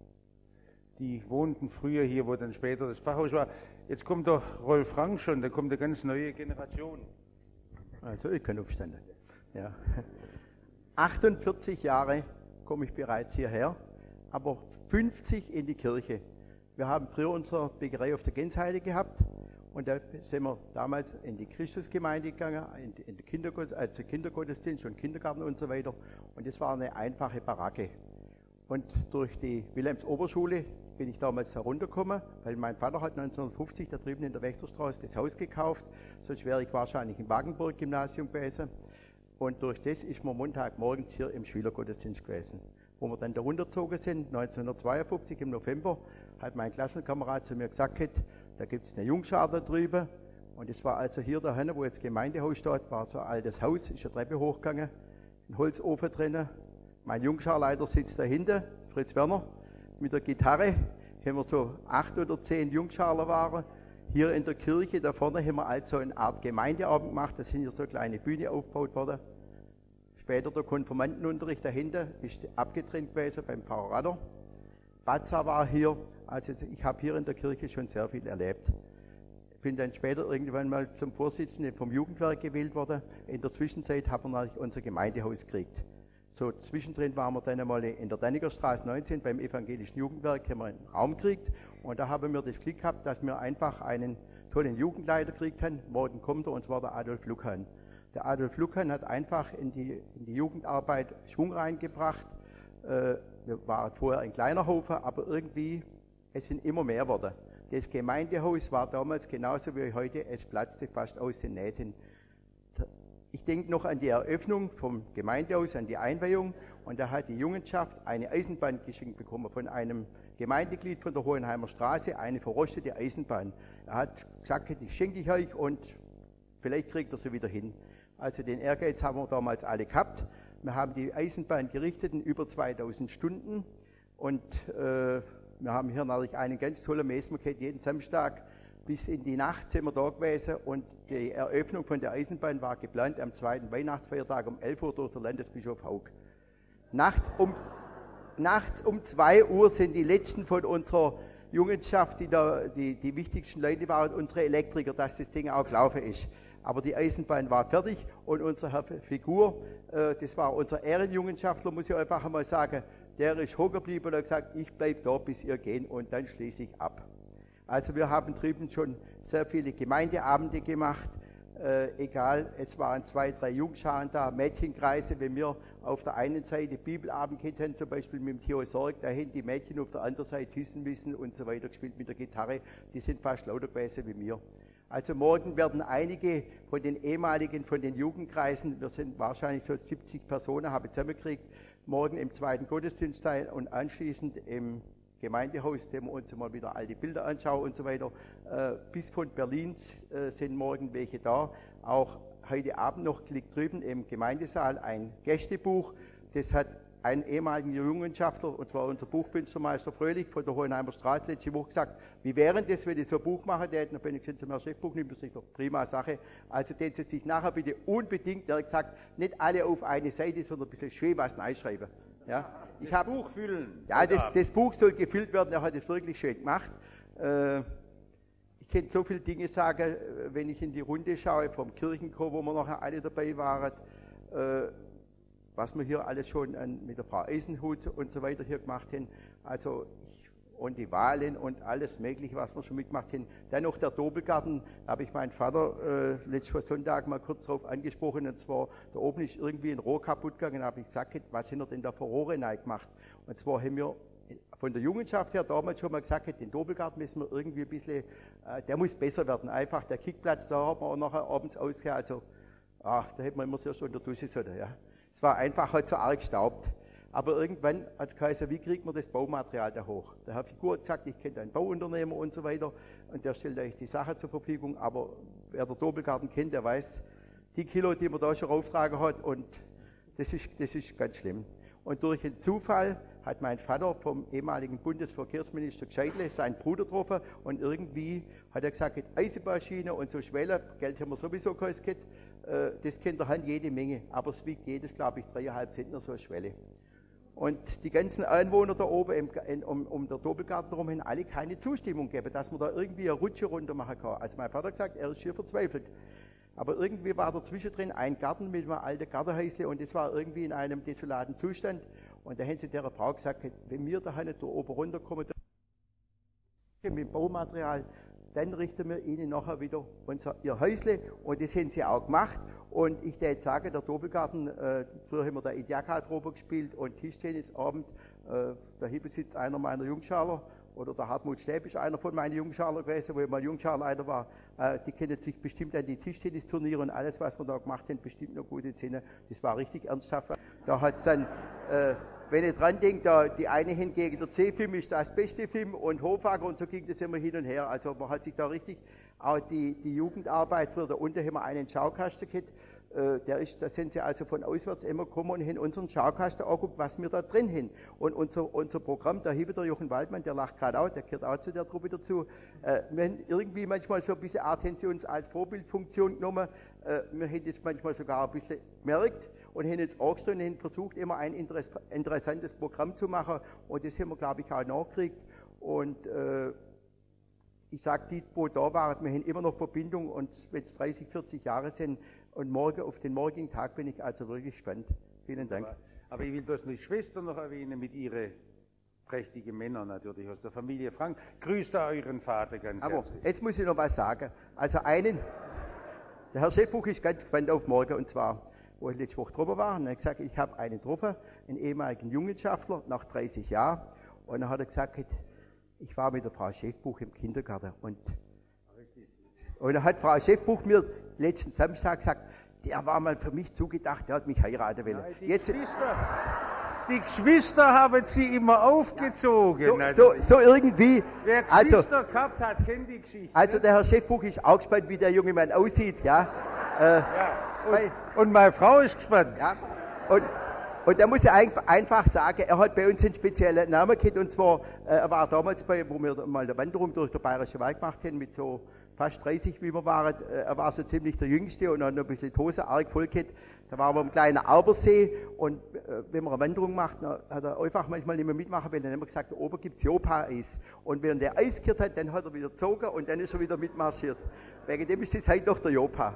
Die wohnten früher hier, wo dann später das Pfarrhaus war. Jetzt kommt doch Rolf Frank schon, da kommt eine ganz neue Generation. Also ich kann aufstehen. Ja. achtundvierzig Jahre komme ich bereits hierher, aber fünfzig in die Kirche. Wir haben früher unsere Bäckerei auf der Gensheide gehabt und da sind wir damals in die Christusgemeinde gegangen, in, in den Kindergott, also Kindergottesdienst und Kindergarten und so weiter. Und das war eine einfache Baracke. Und durch die Wilhelms-Oberschule bin ich damals heruntergekommen, weil mein Vater hat neunzehnhundertfünfzig da drüben in der Wächterstraße das Haus gekauft, sonst wäre ich wahrscheinlich im Wagenburg-Gymnasium gewesen. Und durch das ist man Montagmorgens hier im Schülergottesdienst gewesen. Wo wir dann da runtergezogen sind, neunzehnhundertzweiundfünfzig im November, hat mein Klassenkamerad zu mir gesagt, da gibt es eine Jungschar da drüben. Und das war also hier dahin, wo jetzt Gemeindehaus steht, war so ein altes Haus, ist eine Treppe hochgegangen, ein Holzofen drinnen. Mein Jungscharleiter sitzt da hinten, Fritz Werner, mit der Gitarre. Haben wir so acht oder zehn Jungscharler waren. Hier in der Kirche, da vorne haben wir also eine Art Gemeindeabend gemacht, da sind hier so eine kleine Bühne aufgebaut worden. Später der Konfirmandenunterricht dahinter ist abgetrennt gewesen beim Pfarrer Rader. Batza war hier, also ich habe hier in der Kirche schon sehr viel erlebt. Ich bin dann später irgendwann mal zum Vorsitzenden vom Jugendwerk gewählt worden. In der Zwischenzeit haben wir natürlich unser Gemeindehaus gekriegt. So zwischendrin waren wir dann einmal in der Danniger Straße neunzehn beim evangelischen Jugendwerk, haben wir einen Raum gekriegt und da haben wir das Glück gehabt, dass wir einfach einen tollen Jugendleiter gekriegt haben. Morgen kommt er und zwar der Adolf Luckan. Der Adolf Luckan hat einfach in die, in die Jugendarbeit Schwung reingebracht. Äh, wir waren vorher ein kleiner Haufen, aber irgendwie, es sind immer mehr geworden. Das Gemeindehaus war damals genauso wie heute, es platzte fast aus den Nähten. Ich denke noch an die Eröffnung vom Gemeindehaus, an die Einweihung und da hat die Jungenschaft eine Eisenbahn geschenkt bekommen von einem Gemeindeglied von der Hohenheimer Straße, eine verrostete Eisenbahn. Er hat gesagt, ich schenke ich euch und vielleicht kriegt er sie wieder hin. Also den Ehrgeiz haben wir damals alle gehabt. Wir haben die Eisenbahn gerichtet in über zweitausend Stunden und äh, wir haben hier natürlich einen ganz tollen Messmarket jeden Samstag. Bis in die Nacht sind wir da gewesen und die Eröffnung von der Eisenbahn war geplant am zweiten Weihnachtsfeiertag um elf Uhr durch den Landesbischof Haug. Nachts um, nachts um zwei Uhr sind die letzten von unserer Jungenschaft, die, da, die die wichtigsten Leute waren, unsere Elektriker, dass das Ding auch gelaufen ist. Aber die Eisenbahn war fertig und unsere Herr Figur, äh, das war unser Ehrenjungenschaftler, muss ich einfach einmal sagen, der ist hoch geblieben und hat gesagt, ich bleibe da, bis ihr gehen und dann schließe ich ab. Also wir haben drüben schon sehr viele Gemeindeabende gemacht, äh, egal, es waren zwei, drei Jungscharen da, Mädchenkreise, wenn wir auf der einen Seite Bibelabend gehabt haben, zum Beispiel mit dem Theo Sorg, da haben die Mädchen auf der anderen Seite Hissen müssen und so weiter gespielt mit der Gitarre, die sind fast lauter gewesen wie mir. Also morgen werden einige von den ehemaligen, von den Jugendkreisen, wir sind wahrscheinlich so siebzig Personen, habe ich zusammengekriegt, morgen im zweiten Gottesdienst sein und anschließend im Gemeindehaus, dem wir uns mal wieder alte Bilder anschauen und so weiter. Äh, bis von Berlin äh, sind morgen welche da. Auch heute Abend noch liegt drüben im Gemeindesaal ein Gästebuch. Das hat ein ehemaliger Jungenschaftler, und zwar unser Buchkünstlermeister Fröhlich von der Hohenheimer Straße, letzte Woche gesagt, wie wären das, wenn ich so ein Buch mache? Der hat noch bin ich schon zum Chefbuch, nimmt sich doch prima Sache. Also den setzt sich nachher bitte unbedingt, der hat gesagt, nicht alle auf eine Seite, sondern ein bisschen schön was einschreiben. Ja? Ich das hab, Buch füllen. Ja, das, das Buch soll gefüllt werden, er hat es wirklich schön gemacht. Äh, ich kann so viele Dinge sagen, wenn ich in die Runde schaue, vom Kirchenchor, wo wir nachher alle dabei waren, äh, was wir hier alles schon an, mit der Frau Eisenhut und so weiter hier gemacht haben. Also ich, und die Wahlen und alles Mögliche, was wir schon mitgemacht haben. Dann noch der Dobelgarten, da habe ich meinen Vater äh, letzten Sonntag mal kurz darauf angesprochen, und zwar, da oben ist irgendwie ein Rohr kaputt gegangen, da habe ich gesagt, was haben wir denn da für Rohre rein gemacht? Und zwar haben wir von der Jungenschaft her damals schon mal gesagt hat, den Doppelgarten müssen wir irgendwie ein bisschen, äh, der muss besser werden. Einfach der Kickplatz, da hat man auch nachher abends ausgehört, also, ach, da hätte man immer sehr schon in der Dusche sollen, ja. Es war einfach halt so arg gestaubt. Aber irgendwann hat es geheißen, wie kriegt man das Baumaterial da hoch? Der Herr Figur hat gesagt, ich kenne einen Bauunternehmer und so weiter und der stellt euch die Sache zur Verfügung, aber wer den Doppelgarten kennt, der weiß, die Kilo, die man da schon rauftragen hat und das ist, das ist ganz schlimm. Und durch einen Zufall hat mein Vater vom ehemaligen Bundesverkehrsminister Gscheidle seinen Bruder getroffen und irgendwie hat er gesagt, Eisenbahnschiene und so Schwelle, Geld haben wir sowieso keins gehabt, äh, das kennt der Hand jede Menge, aber es wiegt jedes, glaube ich, dreieinhalb Zentner so eine Schwelle. Und die ganzen Einwohner da oben im, in, um, um der Doppelgarten herum haben alle keine Zustimmung gegeben, dass man da irgendwie eine Rutsche runter machen kann. Also mein Vater hat gesagt, er ist schier verzweifelt. Aber irgendwie war dazwischen drin ein Garten mit einem alten Gartenhäusle und das war irgendwie in einem desolaten Zustand. Und da haben sie der Frau gesagt, wenn wir da nicht da oben runterkommen, mit dem Baumaterial, dann richten wir ihnen nachher wieder unser, ihr Häusle. Und das haben sie auch gemacht. Und ich würde sagen, der Doppelgarten, äh, früher haben wir da Idiaka drüber gespielt und Tischtennisabend, äh, da hinten sitzt einer meiner Jungschaler, oder der Hartmut Stäb ist einer von meinen Jungschaler gewesen, wo ich mal Jungscharleiter war. Äh, die kennen sich bestimmt an die Tischtennisturniere und alles, was wir da gemacht haben, bestimmt noch gut in Sinne. Das war richtig ernsthaft. Da hat es dann, äh, wenn ich dran denke, da die eine hingegen, der C-Film ist das beste Film und Hofhager und so ging das immer hin und her. Also man hat sich da richtig, auch die, die Jugendarbeit, für da unten haben wir einen Schaukasten gehabt, äh, der ist, da sind sie also von auswärts immer gekommen und haben unseren Schaukasten angeguckt, was wir da drin haben. Und unser, unser Programm, da hier der Jochen Waldmann, der lacht gerade auch, der gehört auch zu der Truppe dazu. Äh, wir haben irgendwie manchmal so ein bisschen Attention als Vorbildfunktion genommen. Äh, wir haben das manchmal sogar ein bisschen gemerkt. Und haben jetzt auch so und haben versucht, immer ein interessantes Programm zu machen. Und das haben wir, glaube ich, auch nachgekriegt. Und äh, ich sage, die, wo da waren, wir haben immer noch Verbindung. Und wenn es dreißig, vierzig Jahre sind und morgen auf den morgigen Tag bin ich also wirklich gespannt. Vielen Dank. Aber, aber ich will bloß die Schwester noch erwähnen mit ihren prächtigen Männern natürlich aus der Familie Frank. Grüßt da euren Vater ganz aber herzlich. Jetzt muss ich noch was sagen. Also einen, der Herr Schäfbuch ist ganz gespannt auf morgen und zwar, wo ich letzte Woche drüber war, und er hat gesagt, ich habe einen getroffen, einen ehemaligen Jungenschaftler, nach dreißig Jahren, und dann hat er gesagt, ich war mit der Frau Schäfbuch im Kindergarten, und, und dann hat Frau Schäfbuch mir letzten Samstag gesagt, der war mal für mich zugedacht, der hat mich heiraten wollen. Nein, die, Jetzt, Geschwister, die Geschwister haben sie immer aufgezogen. so, Also, so, so irgendwie, wer also, Geschwister gehabt hat, kennt die Geschichte. also der Herr Schäfbuch ist auch gespannt, wie der junge Mann aussieht, ja. Äh, ja. weil, und, und meine Frau ist gespannt. Ja, und, und da muss ich einfach sagen, er hat bei uns einen speziellen Namen gehabt, und zwar, äh, er war damals bei, wo wir mal eine Wanderung durch den Bayerischen Wald gemacht haben, mit so fast dreißig, wie wir waren, äh, er war so ziemlich der Jüngste und hat noch ein bisschen die Hose arg voll gehabt. Da waren wir am kleinen Arbersee und äh, wenn man eine Wanderung macht, dann hat er einfach manchmal nicht mehr mitmachen, weil dann haben wir gesagt, da oben gibt es Jopa-Eis. Und während der Eis gekehrt hat, dann hat er wieder gezogen und dann ist er wieder mitmarschiert. Wegen dem ist das heute noch der Jopa.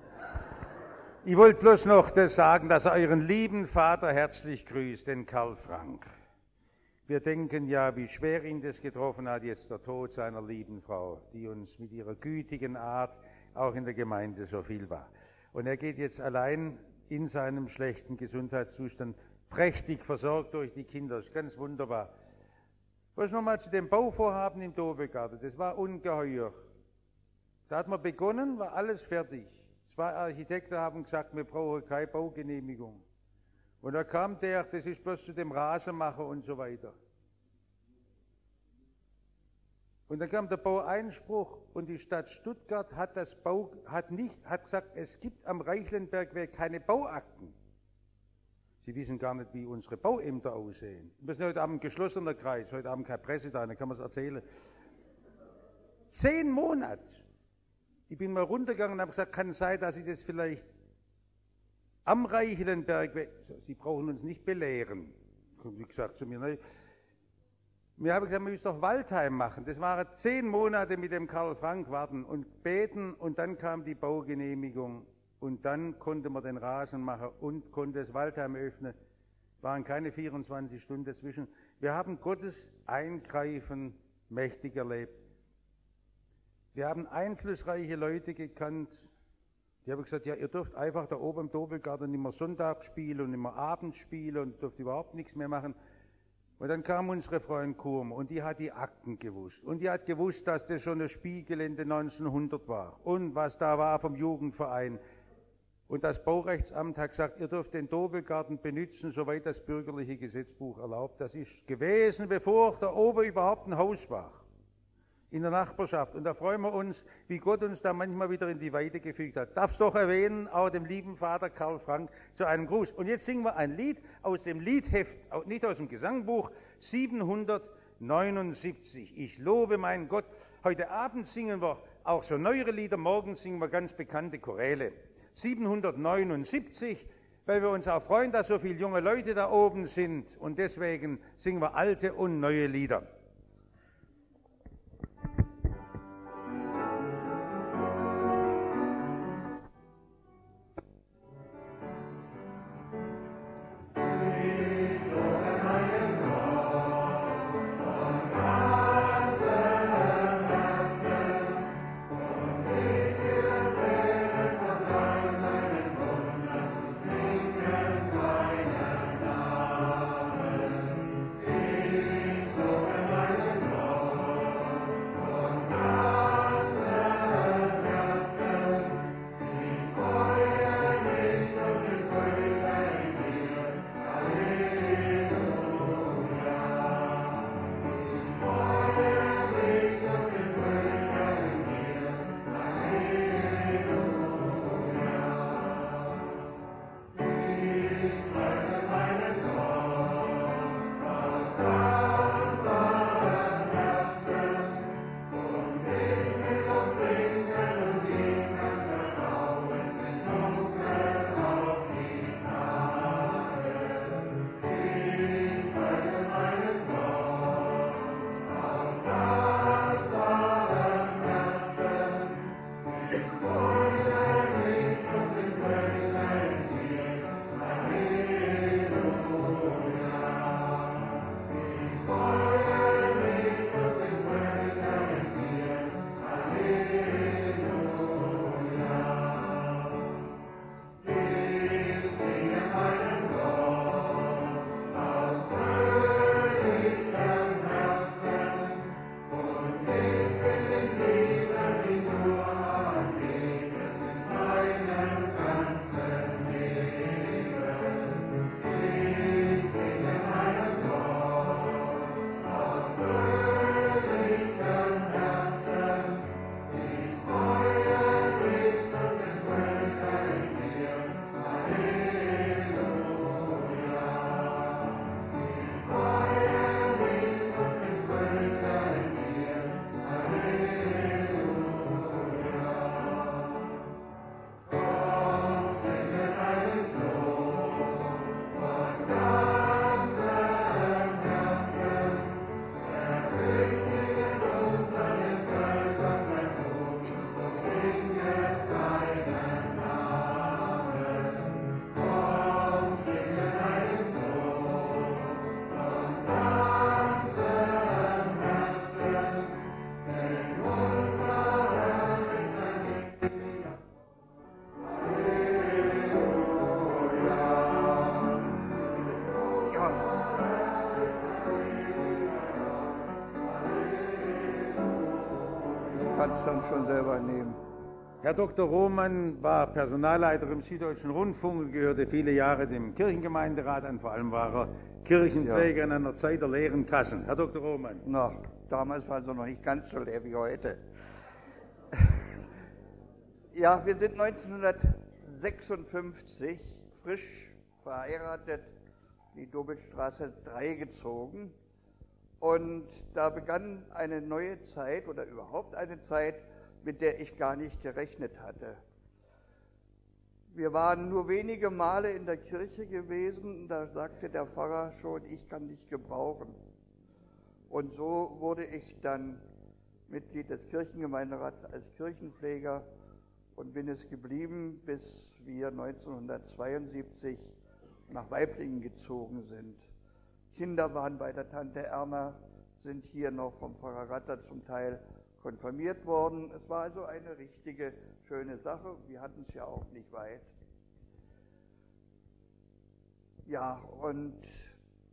Ich wollte bloß noch das sagen, dass er euren lieben Vater herzlich grüßt, den Karl Frank. Wir denken ja, wie schwer ihn das getroffen hat, jetzt der Tod seiner lieben Frau, die uns mit ihrer gütigen Art auch in der Gemeinde so viel war. Und er geht jetzt allein in seinem schlechten Gesundheitszustand prächtig versorgt durch die Kinder. Das ist ganz wunderbar. Was nochmal zu dem Bauvorhaben im Doppelgarten, das war ungeheuer. Da hat man begonnen, war alles fertig. Zwei Architekten haben gesagt, wir brauchen keine Baugenehmigung. Und da kam der, das ist bloß zu dem Rasenmacher und so weiter. Und dann kam der Baueinspruch und die Stadt Stuttgart hat das Bau, hat nicht, hat gesagt, es gibt am Reichlenbergweg keine Bauakten. Sie wissen gar nicht, wie unsere Bauämter aussehen. Wir sind heute Abend ein geschlossener Kreis, heute Abend keine Presse da, dann kann man es erzählen. Zehn Monate. Ich bin mal runtergegangen und habe gesagt, kann es sein, dass Sie das vielleicht am Reichlenberg, Sie brauchen uns nicht belehren. Wie gesagt zu mir, ne? Wir haben gesagt, wir müssen doch Waldheim machen. Das waren zehn Monate mit dem Karl Frank warten und beten und dann kam die Baugenehmigung und dann konnte man den Rasen machen und konnte das Waldheim öffnen. Waren keine vierundzwanzig Stunden dazwischen. Wir haben Gottes Eingreifen mächtig erlebt. Wir haben einflussreiche Leute gekannt, die haben gesagt, ja, ihr dürft einfach da oben im Doppelgarten nicht mehr Sonntag spielen und nicht mehr abends spielen und dürft überhaupt nichts mehr machen. Und dann kam unsere Freundin Kurm und die hat die Akten gewusst. Und die hat gewusst, dass das schon das Spielgelände neunzehnhundert war und was da war vom Jugendverein. Und das Baurechtsamt hat gesagt, ihr dürft den Dobelgarten benutzen, soweit das bürgerliche Gesetzbuch erlaubt. Das ist gewesen, bevor da oben überhaupt ein Haus war, in der Nachbarschaft. Und da freuen wir uns, wie Gott uns da manchmal wieder in die Weite gefügt hat. Darf es doch erwähnen, auch dem lieben Vater Karl Frank zu einem Gruß. Und jetzt singen wir ein Lied aus dem Liedheft, nicht aus dem Gesangbuch, siebenhundertneunundsiebzig. Ich lobe meinen Gott. Heute Abend singen wir auch schon neuere Lieder, morgen singen wir ganz bekannte Choräle. siebenhundertneunundsiebzig, weil wir uns auch freuen, dass so viele junge Leute da oben sind. Und deswegen singen wir alte und neue Lieder. Kannst dann schon selber nehmen. Herr Doktor Roman war Personalleiter im Süddeutschen Rundfunk und gehörte viele Jahre dem Kirchengemeinderat an. Vor allem war er Kirchenträger ja. in einer Zeit der leeren Kassen. Herr Doktor Roman. Na, damals waren sie noch nicht ganz so leer wie heute. Ja, wir sind neunzehnhundertsechsundfünfzig frisch verheiratet, die Dobelstraße drei gezogen. Und da begann eine neue Zeit oder überhaupt eine Zeit, mit der ich gar nicht gerechnet hatte. Wir waren nur wenige Male in der Kirche gewesen, da sagte der Pfarrer schon, ich kann dich gebrauchen. Und so wurde ich dann Mitglied des Kirchengemeinderats als Kirchenpfleger und bin es geblieben, bis wir neunzehnhundertzweiundsiebzig nach Waiblingen gezogen sind. Kinder waren bei der Tante Erna, sind hier noch vom Pfarrer Ratter zum Teil konfirmiert worden. Es war also eine richtige, schöne Sache. Wir hatten es ja auch nicht weit. Ja, und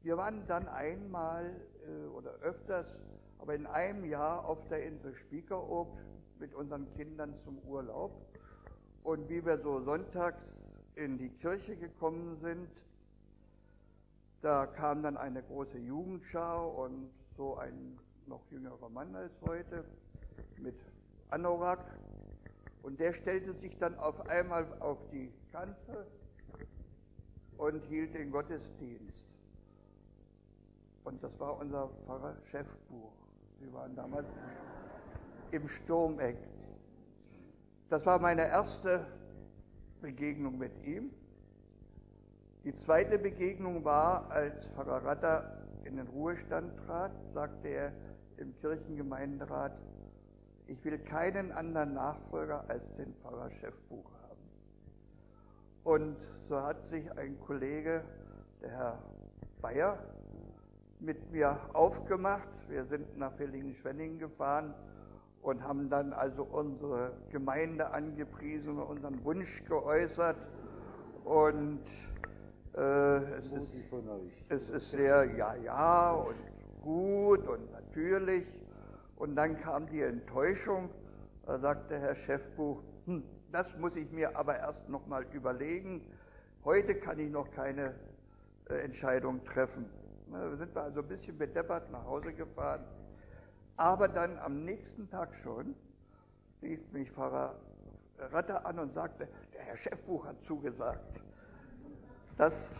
wir waren dann einmal äh, oder öfters, aber in einem Jahr auf der Insel Spiekeroog mit unseren Kindern zum Urlaub. Und wie wir so sonntags in die Kirche gekommen sind, da kam dann eine große Jugendschar und so ein noch jüngerer Mann als heute mit Anorak. Und der stellte sich dann auf einmal auf die Kante und hielt den Gottesdienst. Und das war unser Pfarrer Schäffbuch. Wir waren damals im Sturmeck. Das war meine erste Begegnung mit ihm. Die zweite Begegnung war, als Pfarrer Ratter in den Ruhestand trat, sagte er im Kirchengemeinderat, ich will keinen anderen Nachfolger als den Pfarrer Schäffbuch haben. Und so hat sich ein Kollege, der Herr Bayer, mit mir aufgemacht. Wir sind nach Villingen-Schwenningen gefahren und haben dann also unsere Gemeinde angepriesen und unseren Wunsch geäußert. Und äh, es, ist, es ist sehr ja, ja und gut und natürlich. Und dann kam die Enttäuschung, da sagte Herr Schäffbuch, hm, das muss ich mir aber erst noch mal überlegen. Heute kann ich noch keine äh, Entscheidung treffen. Na, sind wir also ein bisschen bedeppert nach Hause gefahren. Aber dann am nächsten Tag schon rief mich Pfarrer Ratter an und sagte, der Herr Schäffbuch hat zugesagt. Das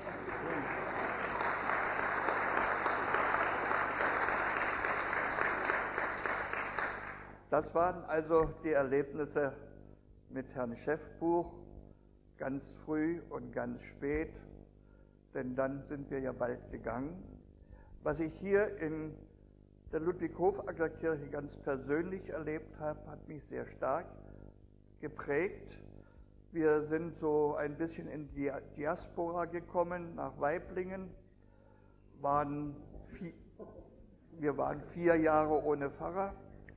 Das waren also die Erlebnisse mit Herrn Schäffbuch, ganz früh und ganz spät, denn dann sind wir ja bald gegangen. Was ich hier in der Ludwig-Hofacker-Kirche ganz persönlich erlebt habe, hat mich sehr stark geprägt. Wir sind so ein bisschen in die Diaspora gekommen, nach Waiblingen, waren vier, wir waren vier Jahre ohne Pfarrer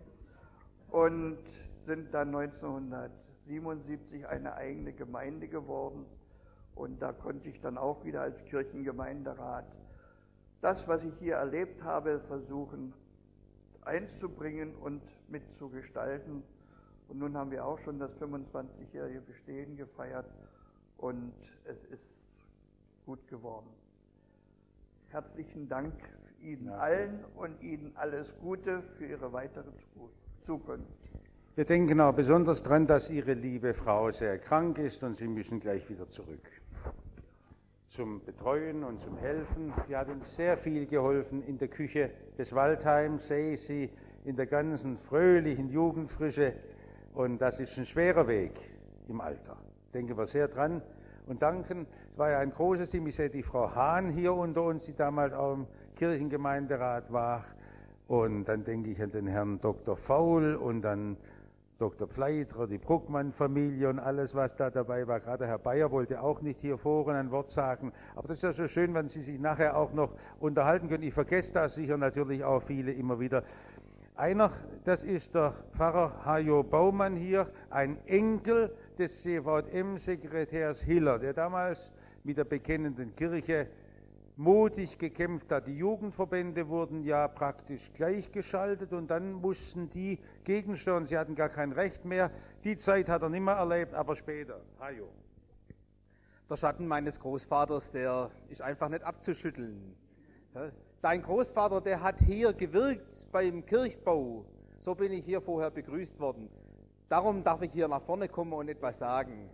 und sind dann neunzehnhundertsiebenundsiebzig eine eigene Gemeinde geworden. Und da konnte ich dann auch wieder als Kirchengemeinderat das, was ich hier erlebt habe, versuchen einzubringen und mitzugestalten. Und nun haben wir auch schon das fünfundzwanzigjährige Bestehen gefeiert und es ist gut geworden. Herzlichen Dank Ihnen allen und Ihnen alles Gute für Ihre weitere Zukunft. Wir denken auch besonders daran, dass Ihre liebe Frau sehr krank ist und Sie müssen gleich wieder zurück zum Betreuen und zum Helfen. Sie hat uns sehr viel geholfen in der Küche des Waldheims, sehe ich sie in der ganzen fröhlichen Jugendfrische. Und das ist ein schwerer Weg im Alter. Denken wir sehr dran und danken. Es war ja ein großes Team. Ich sehe die Frau Hahn hier unter uns, die damals auch im Kirchengemeinderat war. Und dann denke ich an den Herrn Doktor Faul und an Doktor Pfleitrer, die Bruckmann-Familie und alles, was da dabei war. Gerade Herr Bayer wollte auch nicht hier vorne ein Wort sagen. Aber das ist ja so schön, wenn Sie sich nachher auch noch unterhalten können. Ich vergesse da sicher natürlich auch viele immer wieder. Einer, das ist der Pfarrer Hajo Baumann hier, ein Enkel des C V M-Sekretärs Hiller, der damals mit der Bekennenden Kirche mutig gekämpft hat. Die Jugendverbände wurden ja praktisch gleichgeschaltet und dann mussten die gegensteuern. Sie hatten gar kein Recht mehr. Die Zeit hat er nicht mehr erlebt, aber später. Hajo. Der Schatten meines Großvaters, der ist einfach nicht abzuschütteln. Dein Großvater, der hat hier gewirkt beim Kirchbau. So bin ich hier vorher begrüßt worden. Darum darf ich hier nach vorne kommen und etwas sagen.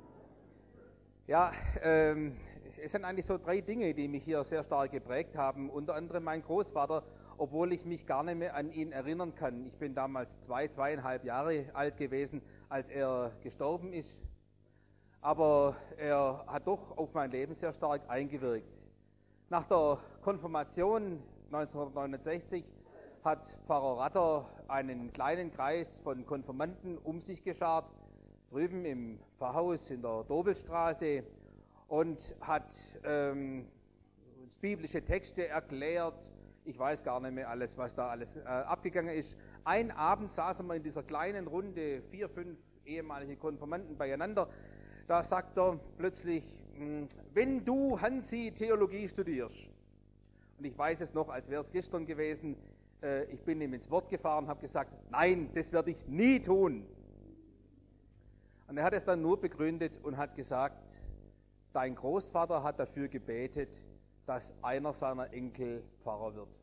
Ja, ähm, es sind eigentlich so drei Dinge, die mich hier sehr stark geprägt haben. Unter anderem mein Großvater, obwohl ich mich gar nicht mehr an ihn erinnern kann. Ich bin damals zwei, zweieinhalb Jahre alt gewesen, als er gestorben ist. Aber er hat doch auf mein Leben sehr stark eingewirkt. Nach der Konfirmation neunzehnhundertneunundsechzig hat Pfarrer Ratter einen kleinen Kreis von Konfirmanden um sich geschart, drüben im Pfarrhaus in der Dobelstraße, und hat ähm, uns biblische Texte erklärt. Ich weiß gar nicht mehr alles, was da alles äh, abgegangen ist. Ein Abend saßen wir in dieser kleinen Runde, vier, fünf ehemalige Konfirmanden beieinander. Da sagt er plötzlich, wenn du, Hansi, Theologie studierst, Und ich weiß es noch, als wäre es gestern gewesen, äh, ich bin ihm ins Wort gefahren, habe gesagt, nein, das werde ich nie tun. Und er hat es dann nur begründet und hat gesagt, dein Großvater hat dafür gebetet, dass einer seiner Enkel Pfarrer wird.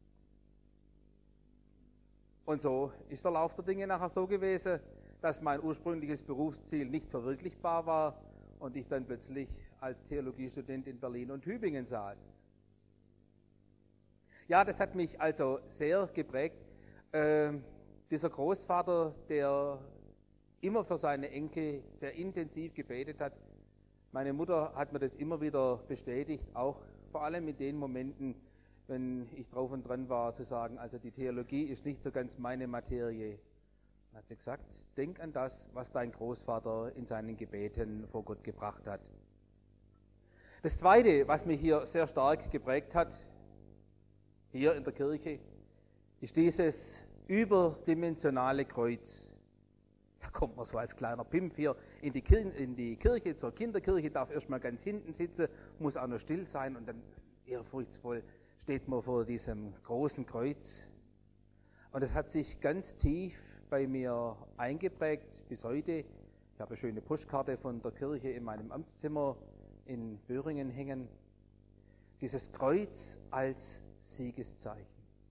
Und so ist der Lauf der Dinge nachher so gewesen, dass mein ursprüngliches Berufsziel nicht verwirklichbar war und ich dann plötzlich als Theologiestudent in Berlin und Tübingen saß. Ja, das hat mich also sehr geprägt. Äh, dieser Großvater, der immer für seine Enkel sehr intensiv gebetet hat. Meine Mutter hat mir das immer wieder bestätigt, auch vor allem in den Momenten, wenn ich drauf und dran war, zu sagen, also die Theologie ist nicht so ganz meine Materie. Dann hat sie gesagt, denk an das, was dein Großvater in seinen Gebeten vor Gott gebracht hat. Das Zweite, was mich hier sehr stark geprägt hat, hier in der Kirche, ist dieses überdimensionale Kreuz. Da kommt man so als kleiner Pimpf hier in die, Kirche, in die Kirche, zur Kinderkirche, darf erstmal ganz hinten sitzen, muss auch noch still sein und dann ehrfurchtsvoll steht man vor diesem großen Kreuz. Und es hat sich ganz tief bei mir eingeprägt bis heute. Ich habe eine schöne Postkarte von der Kirche in meinem Amtszimmer in Böhringen hängen. Dieses Kreuz als Siegeszeichen.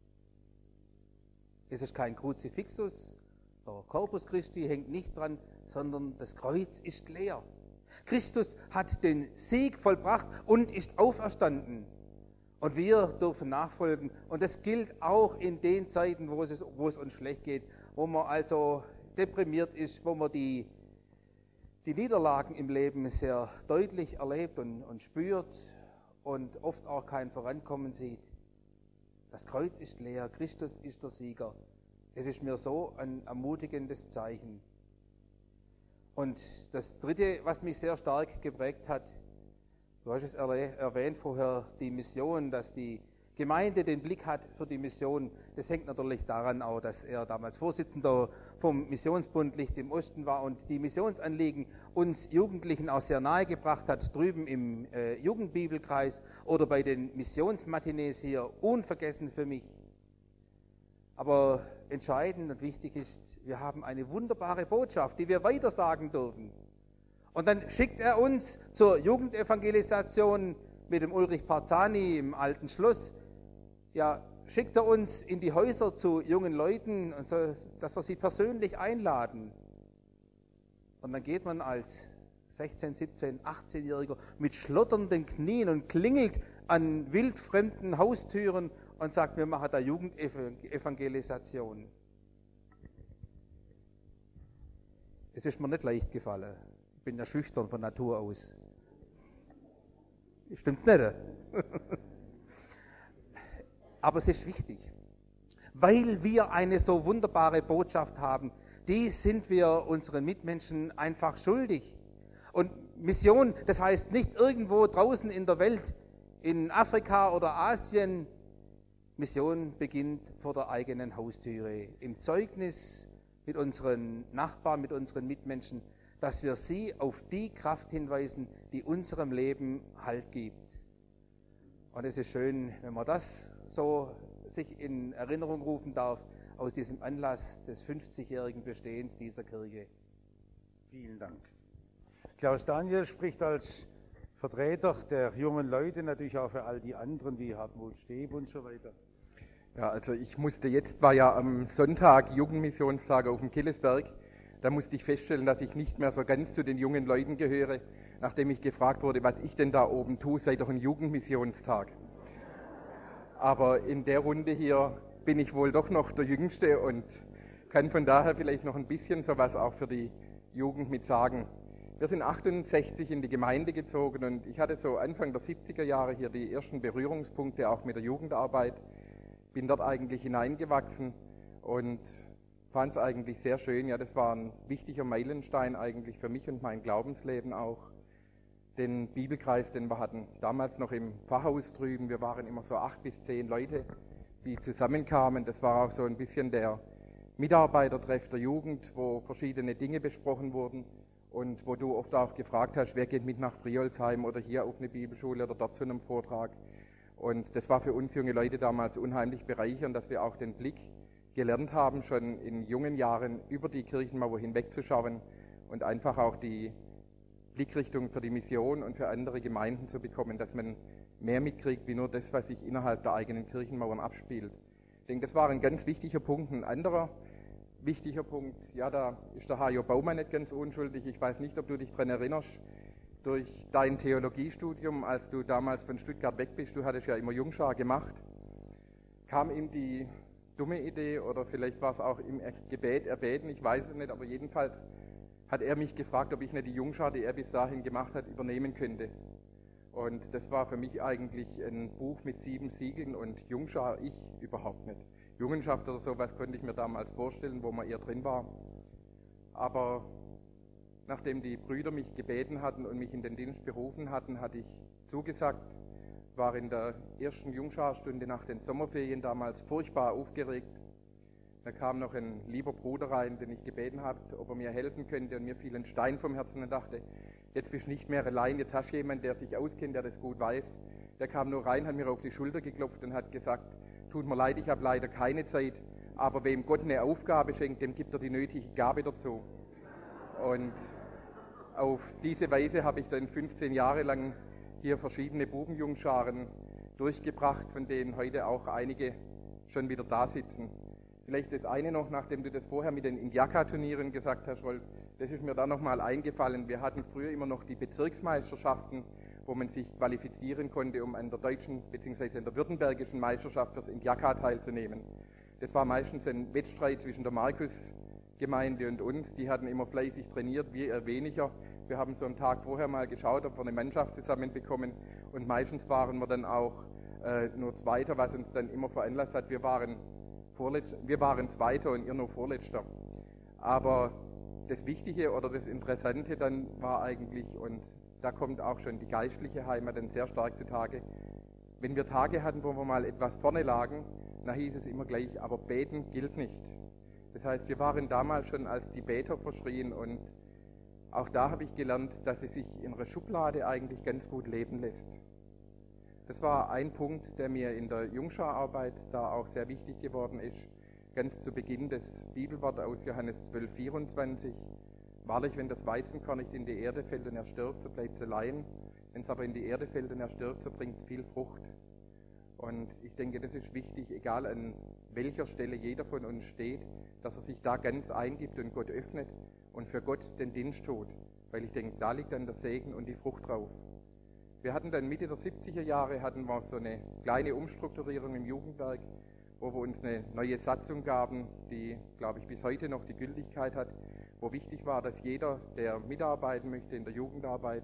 Es ist kein Kruzifixus, der Corpus Christi hängt nicht dran, sondern das Kreuz ist leer. Christus hat den Sieg vollbracht und ist auferstanden. Und wir dürfen nachfolgen. Und das gilt auch in den Zeiten, wo es, wo es uns schlecht geht, wo man also deprimiert ist, wo man die, die Niederlagen im Leben sehr deutlich erlebt und, und spürt und oft auch kein Vorankommen sieht. Das Kreuz ist leer, Christus ist der Sieger. Es ist mir so ein ermutigendes Zeichen. Und das Dritte, was mich sehr stark geprägt hat, du hast es erwähnt vorher, die Mission, dass die Gemeinde den Blick hat für die Mission. Das hängt natürlich daran auch, dass er damals Vorsitzender vom Missionsbund Licht im Osten war und die Missionsanliegen uns Jugendlichen auch sehr nahe gebracht hat, drüben im äh, Jugendbibelkreis oder bei den Missionsmatinees hier, unvergessen für mich. Aber entscheidend und wichtig ist, wir haben eine wunderbare Botschaft, die wir weitersagen dürfen. Und dann schickt er uns zur Jugendevangelisation mit dem Ulrich Parzani im Alten Schloss, ja, schickt er uns in die Häuser zu jungen Leuten, und so, dass wir sie persönlich einladen. Und dann geht man als sechzehn-, siebzehn-, achtzehnjähriger mit schlotternden Knien und klingelt an wildfremden Haustüren und sagt, wir machen da Jugendevangelisation. Es ist mir nicht leicht gefallen. Ich bin ja schüchtern von Natur aus. Stimmt's nicht? Aber es ist wichtig, weil wir eine so wunderbare Botschaft haben, die sind wir unseren Mitmenschen einfach schuldig. Und Mission, das heißt nicht irgendwo draußen in der Welt, in Afrika oder Asien. Mission beginnt vor der eigenen Haustüre, im Zeugnis mit unseren Nachbarn, mit unseren Mitmenschen, dass wir sie auf die Kraft hinweisen, die unserem Leben Halt gibt. Und es ist schön, wenn man das so sich in Erinnerung rufen darf, aus diesem Anlass des fünfzigjährigen Bestehens dieser Kirche. Vielen Dank. Klaus Daniel spricht als Vertreter der jungen Leute, natürlich auch für all die anderen wie Hartmut Steb und so weiter. Ja, also ich musste jetzt, war ja am Sonntag Jugendmissionstag auf dem Killesberg, da musste ich feststellen, dass ich nicht mehr so ganz zu den jungen Leuten gehöre, nachdem ich gefragt wurde, was ich denn da oben tue, sei doch ein Jugendmissionstag. Aber in der Runde hier bin ich wohl doch noch der Jüngste und kann von daher vielleicht noch ein bisschen sowas auch für die Jugend mit sagen. Wir sind achtundsechzig in die Gemeinde gezogen und ich hatte so Anfang der siebziger Jahre hier die ersten Berührungspunkte auch mit der Jugendarbeit, bin dort eigentlich hineingewachsen und fand es eigentlich sehr schön. Ja, das war ein wichtiger Meilenstein eigentlich für mich und mein Glaubensleben auch. Den Bibelkreis, den wir hatten, damals noch im Pfarrhaus drüben, wir waren immer so acht bis zehn Leute, die zusammenkamen. Das war auch so ein bisschen der Mitarbeitertreff der Jugend, wo verschiedene Dinge besprochen wurden und wo du oft auch gefragt hast, wer geht mit nach Friolsheim oder hier auf eine Bibelschule oder dort zu einem Vortrag. Und das war für uns junge Leute damals unheimlich bereichernd, dass wir auch den Blick gelernt haben, schon in jungen Jahren über die Kirchenmauer hinwegzuschauen und einfach auch die Blickrichtung für die Mission und für andere Gemeinden zu bekommen, dass man mehr mitkriegt, wie nur das, was sich innerhalb der eigenen Kirchenmauern abspielt. Ich denke, das war ein ganz wichtiger Punkt. Ein anderer wichtiger Punkt, ja, da ist der Hajo Baumann nicht ganz unschuldig. Ich weiß nicht, ob du dich daran erinnerst, durch dein Theologiestudium, als du damals von Stuttgart weg bist, du hattest ja immer Jungschar gemacht, kam ihm die dumme Idee, oder vielleicht war es auch im Gebet erbeten, ich weiß es nicht, aber jedenfalls hat er mich gefragt, ob ich nicht die Jungschar, die er bis dahin gemacht hat, übernehmen könnte. Und das war für mich eigentlich ein Buch mit sieben Siegeln, und Jungschar ich überhaupt nicht. Jungenschaft oder sowas konnte ich mir damals vorstellen, wo man eher drin war. Aber nachdem die Brüder mich gebeten hatten und mich in den Dienst berufen hatten, hatte ich zugesagt, war in der ersten Jungscharstunde nach den Sommerferien damals furchtbar aufgeregt. Da kam noch ein lieber Bruder rein, den ich gebeten habe, ob er mir helfen könnte, und mir fiel ein Stein vom Herzen und dachte, jetzt bist du nicht mehr allein, jetzt hast du jemanden, der sich auskennt, der das gut weiß. Der kam nur rein, hat mir auf die Schulter geklopft und hat gesagt, tut mir leid, ich habe leider keine Zeit, aber wem Gott eine Aufgabe schenkt, dem gibt er die nötige Gabe dazu. Und auf diese Weise habe ich dann fünfzehn Jahre lang hier verschiedene Bubenjungscharen durchgebracht, von denen heute auch einige schon wieder da sitzen. Vielleicht das eine noch, nachdem du das vorher mit den Indiaka-Turnieren gesagt hast, Rolf, das ist mir da nochmal eingefallen. Wir hatten früher immer noch die Bezirksmeisterschaften, wo man sich qualifizieren konnte, um an der deutschen bzw. an der württembergischen Meisterschaft fürs Indiaka teilzunehmen. Das war meistens ein Wettstreit zwischen der Markusgemeinde und uns. Die hatten immer fleißig trainiert, wir eher weniger. Wir haben so am Tag vorher mal geschaut, ob wir eine Mannschaft zusammenbekommen, und meistens waren wir dann auch äh, nur Zweiter, was uns dann immer veranlasst hat. Wir waren, Vorletz- wir waren Zweiter und ihr nur Vorletzter. Aber das Wichtige oder das Interessante dann war eigentlich, und da kommt auch schon die geistliche Heimat dann sehr stark zutage, wenn wir Tage hatten, wo wir mal etwas vorne lagen, dann hieß es immer gleich, aber beten gilt nicht. Das heißt, wir waren damals schon als die Beter verschrien, und auch da habe ich gelernt, dass es sich in einer Schublade eigentlich ganz gut leben lässt. Das war ein Punkt, der mir in der Jungschararbeit da auch sehr wichtig geworden ist. Ganz zu Beginn das Bibelwort aus Johannes zwölf, vierundzwanzig. Wahrlich, wenn das Weizenkorn nicht in die Erde fällt und er stirbt, so bleibt es allein. Wenn es aber in die Erde fällt und er stirbt, so bringt es viel Frucht. Und ich denke, das ist wichtig, egal an welcher Stelle jeder von uns steht, dass er sich da ganz eingibt und Gott öffnet und für Gott den Dienst tut. Weil ich denke, da liegt dann der Segen und die Frucht drauf. Wir hatten dann Mitte der siebziger Jahre hatten wir so eine kleine Umstrukturierung im Jugendwerk, wo wir uns eine neue Satzung gaben, die, glaube ich, bis heute noch die Gültigkeit hat, wo wichtig war, dass jeder, der mitarbeiten möchte in der Jugendarbeit,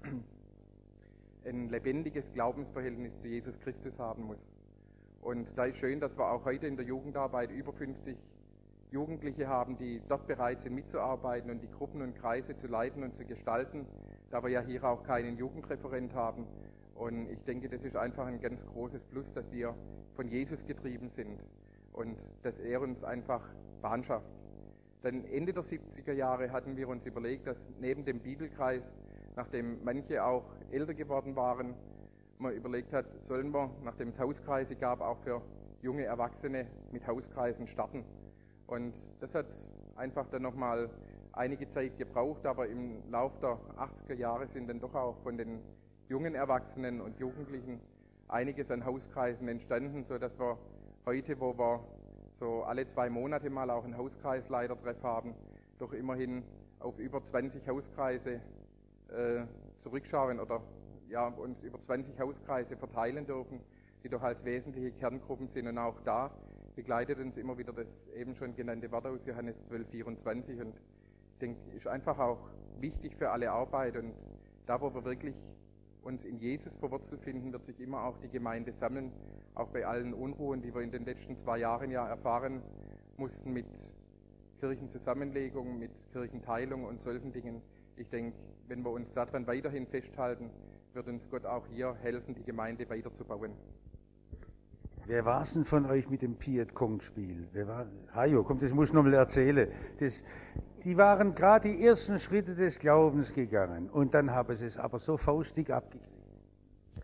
ein lebendiges Glaubensverhältnis zu Jesus Christus haben muss. Und da ist schön, dass wir auch heute in der Jugendarbeit über fünfzig Jugendliche haben, die dort bereit sind mitzuarbeiten und die Gruppen und Kreise zu leiten und zu gestalten, da wir ja hier auch keinen Jugendreferent haben. Und ich denke, das ist einfach ein ganz großes Plus, dass wir von Jesus getrieben sind und dass er uns einfach Bahn schafft. Dann Ende der siebziger Jahre hatten wir uns überlegt, dass neben dem Bibelkreis, nachdem manche auch älter geworden waren, man überlegt hat, sollen wir, nachdem es Hauskreise gab, auch für junge Erwachsene mit Hauskreisen starten. Und das hat einfach dann nochmal einige Zeit gebraucht, aber im Lauf der achtziger Jahre sind dann doch auch von den jungen Erwachsenen und Jugendlichen einiges an Hauskreisen entstanden, sodass wir heute, wo wir so alle zwei Monate mal auch einen Hauskreisleitertreff haben, doch immerhin auf über zwanzig Hauskreise äh, zurückschauen oder ja, uns über zwanzig Hauskreise verteilen dürfen, die doch als wesentliche Kerngruppen sind. Und auch da begleitet uns immer wieder das eben schon genannte Wort aus Johannes zwölf, vierundzwanzig. Und ich denke, ist einfach auch wichtig für alle Arbeit. Und da, wo wir wirklich uns in Jesus verwurzelt finden, wird sich immer auch die Gemeinde sammeln, auch bei allen Unruhen, die wir in den letzten zwei Jahren ja erfahren mussten mit Kirchenzusammenlegung, mit Kirchenteilung und solchen Dingen. Ich denke, wenn wir uns daran weiterhin festhalten, wird uns Gott auch hier helfen, die Gemeinde weiterzubauen. Wer war es denn von euch mit dem Piet-Kong-Spiel? Wer war? Hajo, komm, das muss ich noch mal erzählen. Das, die waren gerade die ersten Schritte des Glaubens gegangen und dann haben sie es aber so faustig abgekriegt.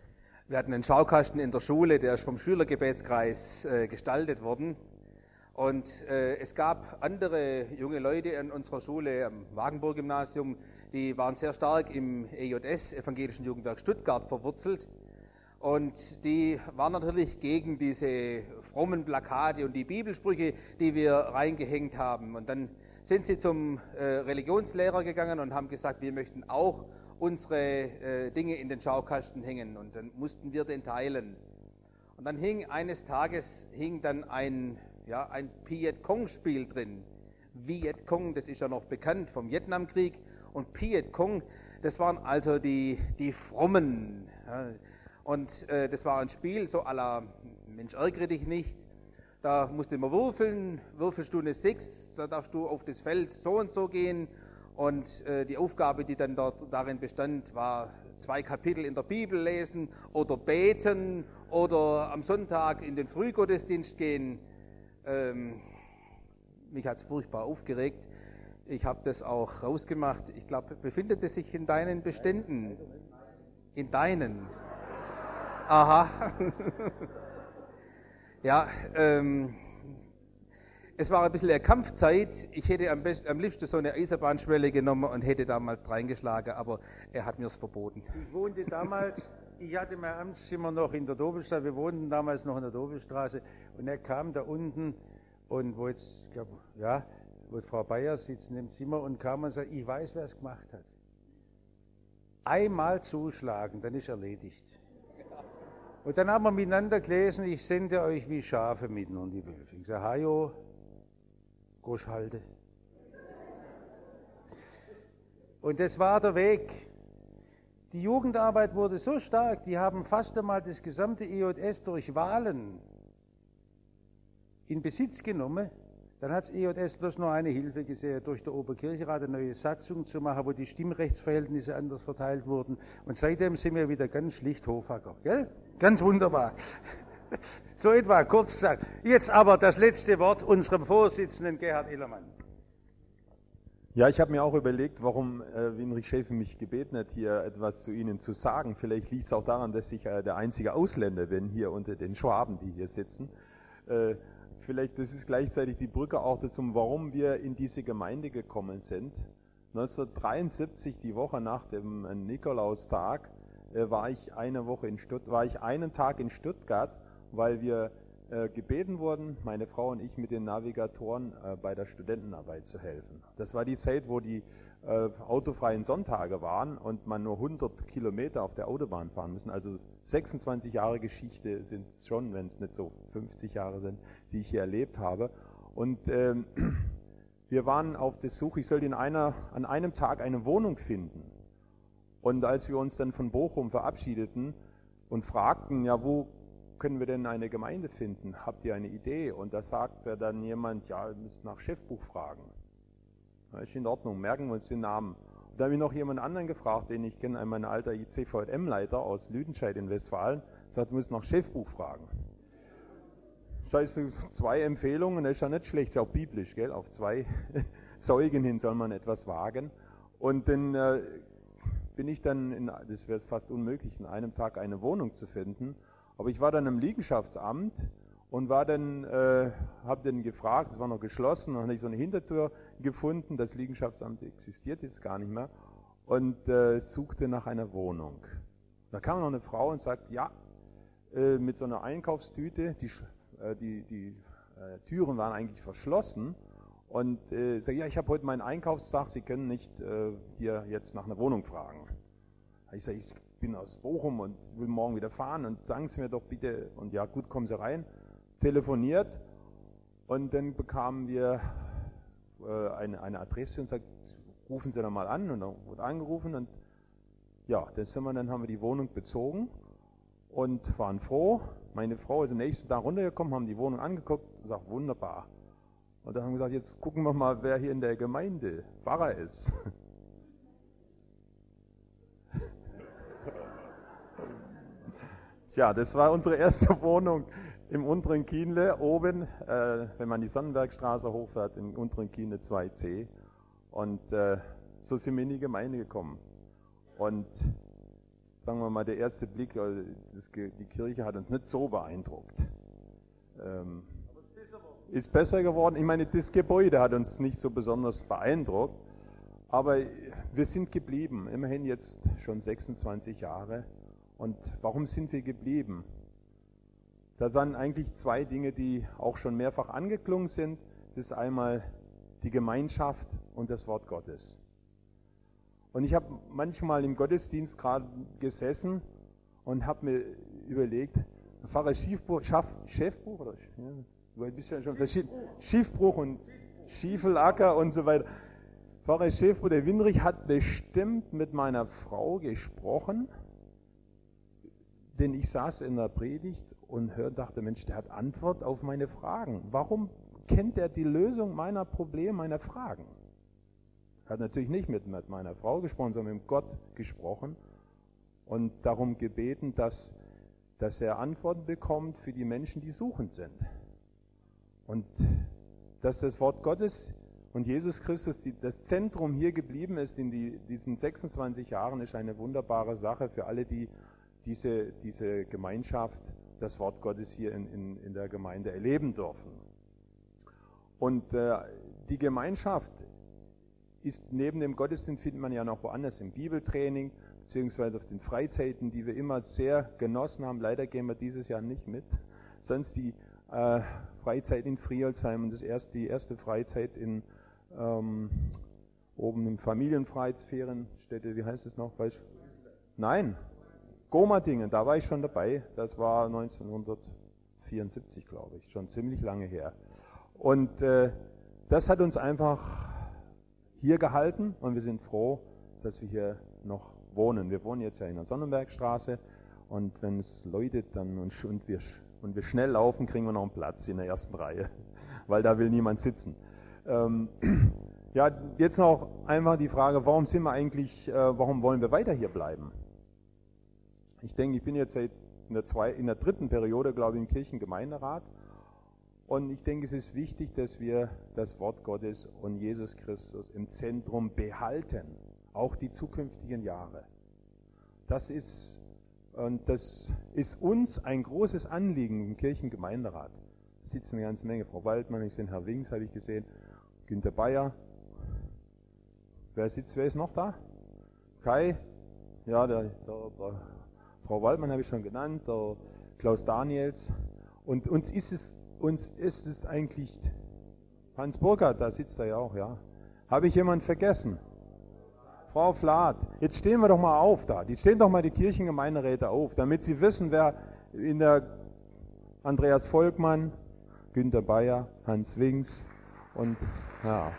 Wir hatten einen Schaukasten in der Schule, der ist vom Schülergebetskreis äh, gestaltet worden. Und äh, es gab andere junge Leute an unserer Schule, am Wagenburg-Gymnasium, die waren sehr stark im E J S, Evangelischen Jugendwerk Stuttgart, verwurzelt. Und die waren natürlich gegen diese frommen Plakate und die Bibelsprüche, die wir reingehängt haben. Und dann sind sie zum äh, Religionslehrer gegangen und haben gesagt, wir möchten auch unsere äh, Dinge in den Schaukasten hängen. Und dann mussten wir den teilen. Und dann hing eines Tages hing dann ein, ja, ein Viet-Cong-Spiel drin. Viet-Cong, das ist ja noch bekannt vom Vietnamkrieg. Und Viet-Cong, das waren also die, die Frommen. Ja. Und äh, das war ein Spiel so à la Mensch, ärgere dich nicht. Da musst du immer würfeln, würfelst du eine sechs, da darfst du auf das Feld so und so gehen. Und äh, die Aufgabe, die dann dort darin bestand, war zwei Kapitel in der Bibel lesen oder beten oder am Sonntag in den Frühgottesdienst gehen. Ähm, mich hat es furchtbar aufgeregt. Ich habe das auch rausgemacht. Ich glaube, befindet es sich in deinen Beständen? In deinen? Aha. Ja, ähm, es war ein bisschen eine Kampfzeit. Ich hätte am, best, am liebsten so eine Eisenbahnschwelle genommen und hätte damals reingeschlagen, aber er hat mir es verboten. Ich wohnte damals, ich hatte mein Amtszimmer noch in der Dobelstraße, wir wohnten damals noch in der Dobelstraße und er kam da unten und wo jetzt, ich glaube, ja, wo Frau Bayer sitzt im Zimmer und kam und sagte, ich weiß, wer es gemacht hat. Einmal zuschlagen, dann ist erledigt. Und dann haben wir miteinander gelesen, ich sende euch wie Schafe mitten unter die Wölfe. Ich sage, Hajo, Gosch halte. Und das war der Weg. Die Jugendarbeit wurde so stark, die haben fast einmal das gesamte E J S durch Wahlen in Besitz genommen. Dann hat das E J S bloß noch eine Hilfe gesehen, durch den Oberkirchenrat eine neue Satzung zu machen, wo die Stimmrechtsverhältnisse anders verteilt wurden. Und seitdem sind wir wieder ganz schlicht Hofacker, gell? Ganz wunderbar. So etwa, kurz gesagt. Jetzt aber das letzte Wort unserem Vorsitzenden Gerhard Ellermann. Ja, ich habe mir auch überlegt, warum äh, Winrich Schäfer mich gebeten hat, hier etwas zu Ihnen zu sagen. Vielleicht liegt es auch daran, dass ich äh, der einzige Ausländer bin hier unter den Schwaben, die hier sitzen. Äh, vielleicht, das ist gleichzeitig die Brücke auch dazu, warum wir in diese Gemeinde gekommen sind. neunzehnhundertdreiundsiebzig, die Woche nach dem äh, Nikolaustag, äh, war ich eine Woche in Stutt- war ich einen Tag in Stuttgart, weil wir äh, gebeten wurden, meine Frau und ich, mit den Navigatoren äh, bei der Studentenarbeit zu helfen. Das war die Zeit, wo die äh, autofreien Sonntage waren und man nur hundert Kilometer auf der Autobahn fahren müssen. Also sechsundzwanzig Jahre Geschichte sind es schon, wenn es nicht so fünfzig Jahre sind, die ich hier erlebt habe. Und ähm, wir waren auf der Suche, ich sollte in einer, an einem Tag eine Wohnung finden. Und als wir uns dann von Bochum verabschiedeten und fragten, ja, wo können wir denn eine Gemeinde finden? Habt ihr eine Idee? Und da sagte dann jemand, ja, ihr müsst nach Chefbuch fragen. Das ist in Ordnung, merken wir uns den Namen. Und da habe ich noch jemand anderen gefragt, den ich kenne, mein alter C V M-Leiter aus Lüdenscheid in Westfalen, sagt, ihr müsst nach Chefbuch fragen. Das heißt, zwei Empfehlungen, das ist ja nicht schlecht, ist auch biblisch, gell? Auf zwei Zeugen hin soll man etwas wagen. Und dann äh, bin ich dann, in, das wäre fast unmöglich, in einem Tag eine Wohnung zu finden. Aber ich war dann im Liegenschaftsamt und war dann, äh, habe dann gefragt, es war noch geschlossen, dann habe ich so eine Hintertür gefunden, das Liegenschaftsamt existiert jetzt gar nicht mehr, und äh, suchte nach einer Wohnung. Da kam noch eine Frau und sagt, ja, äh, mit so einer Einkaufstüte, die, äh, die, die äh, Türen waren eigentlich verschlossen, und äh, sagt, ja, ich habe heute meinen Einkaufstag, Sie können nicht äh, hier jetzt nach einer Wohnung fragen. Ich sage, ich bin aus Bochum und will morgen wieder fahren und sagen Sie mir doch bitte, und ja gut, kommen Sie rein, telefoniert, und dann bekamen wir äh, eine, eine Adresse und sagt, rufen Sie doch mal an, und dann wurde angerufen, und ja, das sind wir, dann haben wir die Wohnung bezogen und waren froh. Meine Frau ist am nächsten Tag runtergekommen, haben die Wohnung angeguckt und sagt, wunderbar. Und dann haben wir gesagt, jetzt gucken wir mal, wer hier in der Gemeinde Pfarrer ist. Tja, das war unsere erste Wohnung im unteren Kienle, oben, äh, wenn man die Sonnenbergstraße hochfährt, im unteren Kienle zwei C. Und äh, so sind wir in die Gemeinde gekommen. Und sagen wir mal, der erste Blick, also das, die Kirche hat uns nicht so beeindruckt. Ähm, ist besser geworden. Ich meine, das Gebäude hat uns nicht so besonders beeindruckt, aber wir sind geblieben, immerhin jetzt schon sechsundzwanzig Jahre. Und warum sind wir geblieben? Da sind eigentlich zwei Dinge, die auch schon mehrfach angeklungen sind. Das ist einmal die Gemeinschaft und das Wort Gottes. Und ich habe manchmal im Gottesdienst gerade gesessen und habe mir überlegt, Pfarrer Schiefbruch, Schaff, Schäfbruch, oder, ja, du bist ja schon verschieden, Schiefbruch und Schiefelacker und so weiter. Pfarrer Schäfbruch, der Winrich hat bestimmt mit meiner Frau gesprochen, denn ich saß in der Predigt und hörte, dachte, Mensch, der hat Antwort auf meine Fragen. Warum kennt er die Lösung meiner Probleme, meiner Fragen? Er hat natürlich nicht mit, mit meiner Frau gesprochen, sondern mit Gott gesprochen und darum gebeten, dass, dass er Antworten bekommt für die Menschen, die suchend sind. Und dass das Wort Gottes und Jesus Christus die, das Zentrum hier geblieben ist in die, diesen sechsundzwanzig Jahren, ist eine wunderbare Sache für alle, die diese, diese Gemeinschaft, das Wort Gottes hier in, in, in der Gemeinde erleben dürfen. Und äh, die Gemeinschaft ist neben dem Gottesdienst, findet man ja noch woanders im Bibeltraining, beziehungsweise auf den Freizeiten, die wir immer sehr genossen haben. Leider gehen wir dieses Jahr nicht mit. Sonst die äh, Freizeit in Friolsheim und das erste, die erste Freizeit in ähm, oben im Familienfreizeitferienstätte, wie heißt es noch? Weißt? Nein, Gomatingen, da war ich schon dabei. Das war neunzehnhundertvierundsiebzig, glaube ich, schon ziemlich lange her. Und äh, das hat uns einfach hier gehalten und wir sind froh, dass wir hier noch wohnen. Wir wohnen jetzt ja in der Sonnenbergstraße und wenn es läutet dann und, und, wir, und wir schnell laufen, kriegen wir noch einen Platz in der ersten Reihe, weil da will niemand sitzen. Ähm, ja, jetzt noch einmal die Frage, warum sind wir eigentlich, äh, warum wollen wir weiter hier bleiben? Ich denke, ich bin jetzt seit in der, zwei, in der dritten Periode, glaube ich, im Kirchengemeinderat. Und ich denke, es ist wichtig, dass wir das Wort Gottes und Jesus Christus im Zentrum behalten, auch die zukünftigen Jahre. Das ist, und das ist uns ein großes Anliegen im Kirchengemeinderat. Da sitzen eine ganze Menge. Frau Waldmann, ich sehe Herr Wings, habe ich gesehen, Günter Bayer. Wer sitzt, wer ist noch da? Kai? Ja, der, der, der Frau Waldmann habe ich schon genannt, der Klaus Daniels. Und uns ist es Uns ist es eigentlich, Hans Burkhardt, da sitzt er ja auch, ja. Habe ich jemanden vergessen? Frau Flath, jetzt stehen wir doch mal auf da. Die stehen doch mal die Kirchengemeinderäte auf, damit sie wissen, wer in der Andreas Volkmann, Günter Bayer, Hans Wings und ja.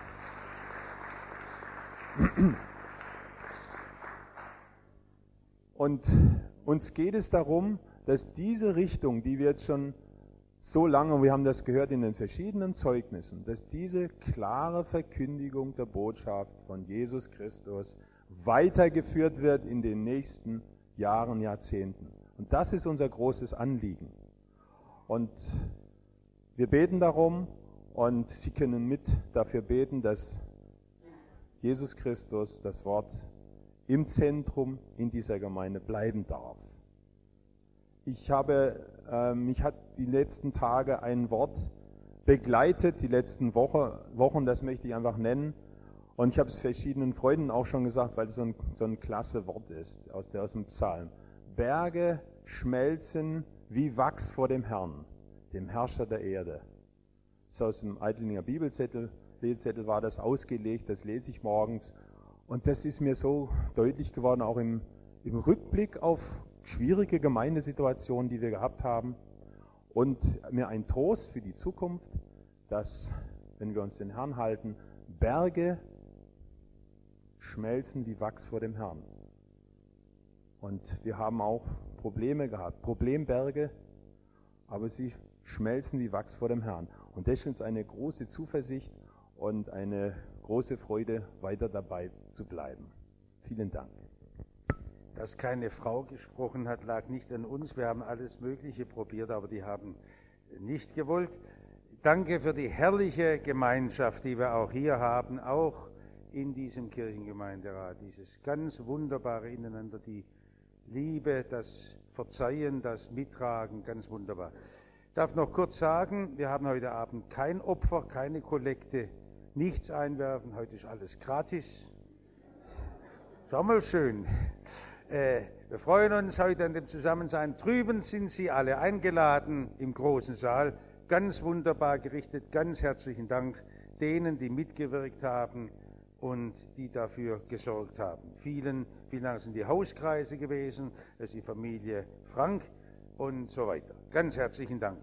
Und uns geht es darum, dass diese Richtung, die wir jetzt schon so lange, und wir haben das gehört in den verschiedenen Zeugnissen, dass diese klare Verkündigung der Botschaft von Jesus Christus weitergeführt wird in den nächsten Jahren, Jahrzehnten. Und das ist unser großes Anliegen. Und wir beten darum und Sie können mit dafür beten, dass Jesus Christus, das Wort, im Zentrum in dieser Gemeinde bleiben darf. Ich habe, äh, mich hat die letzten Tage ein Wort begleitet, die letzten Woche, Wochen, das möchte ich einfach nennen. Und ich habe es verschiedenen Freunden auch schon gesagt, weil es so ein, so ein klasse Wort ist aus, der, aus dem Psalm. Berge schmelzen wie Wachs vor dem Herrn, dem Herrscher der Erde. So aus dem Eidlinger Bibelzettel, Lesezettel war das ausgelegt, das lese ich morgens. Und das ist mir so deutlich geworden, auch im, im Rückblick auf schwierige Gemeindesituationen, die wir gehabt haben, und mir ein Trost für die Zukunft, dass, wenn wir uns den Herrn halten, Berge schmelzen wie Wachs vor dem Herrn. Und wir haben auch Probleme gehabt, Problemberge, aber sie schmelzen wie Wachs vor dem Herrn. Und das ist uns eine große Zuversicht und eine große Freude, weiter dabei zu bleiben. Vielen Dank. Dass keine Frau gesprochen hat, lag nicht an uns. Wir haben alles Mögliche probiert, aber die haben nicht gewollt. Danke für die herrliche Gemeinschaft, die wir auch hier haben, auch in diesem Kirchengemeinderat. Dieses ganz wunderbare Ineinander, die, Liebe, das Verzeihen, das Mittragen, ganz wunderbar. Ich darf noch kurz sagen, wir haben heute Abend kein Opfer, keine Kollekte, nichts einwerfen, heute ist alles gratis. Schau mal schön. Äh, wir freuen uns heute an dem Zusammensein. Drüben sind Sie alle eingeladen im großen Saal. Ganz wunderbar gerichtet, ganz herzlichen Dank denen, die mitgewirkt haben und die dafür gesorgt haben. Vielen, vielen Dank sind die Hauskreise gewesen, das ist die Familie Frank und so weiter. Ganz herzlichen Dank.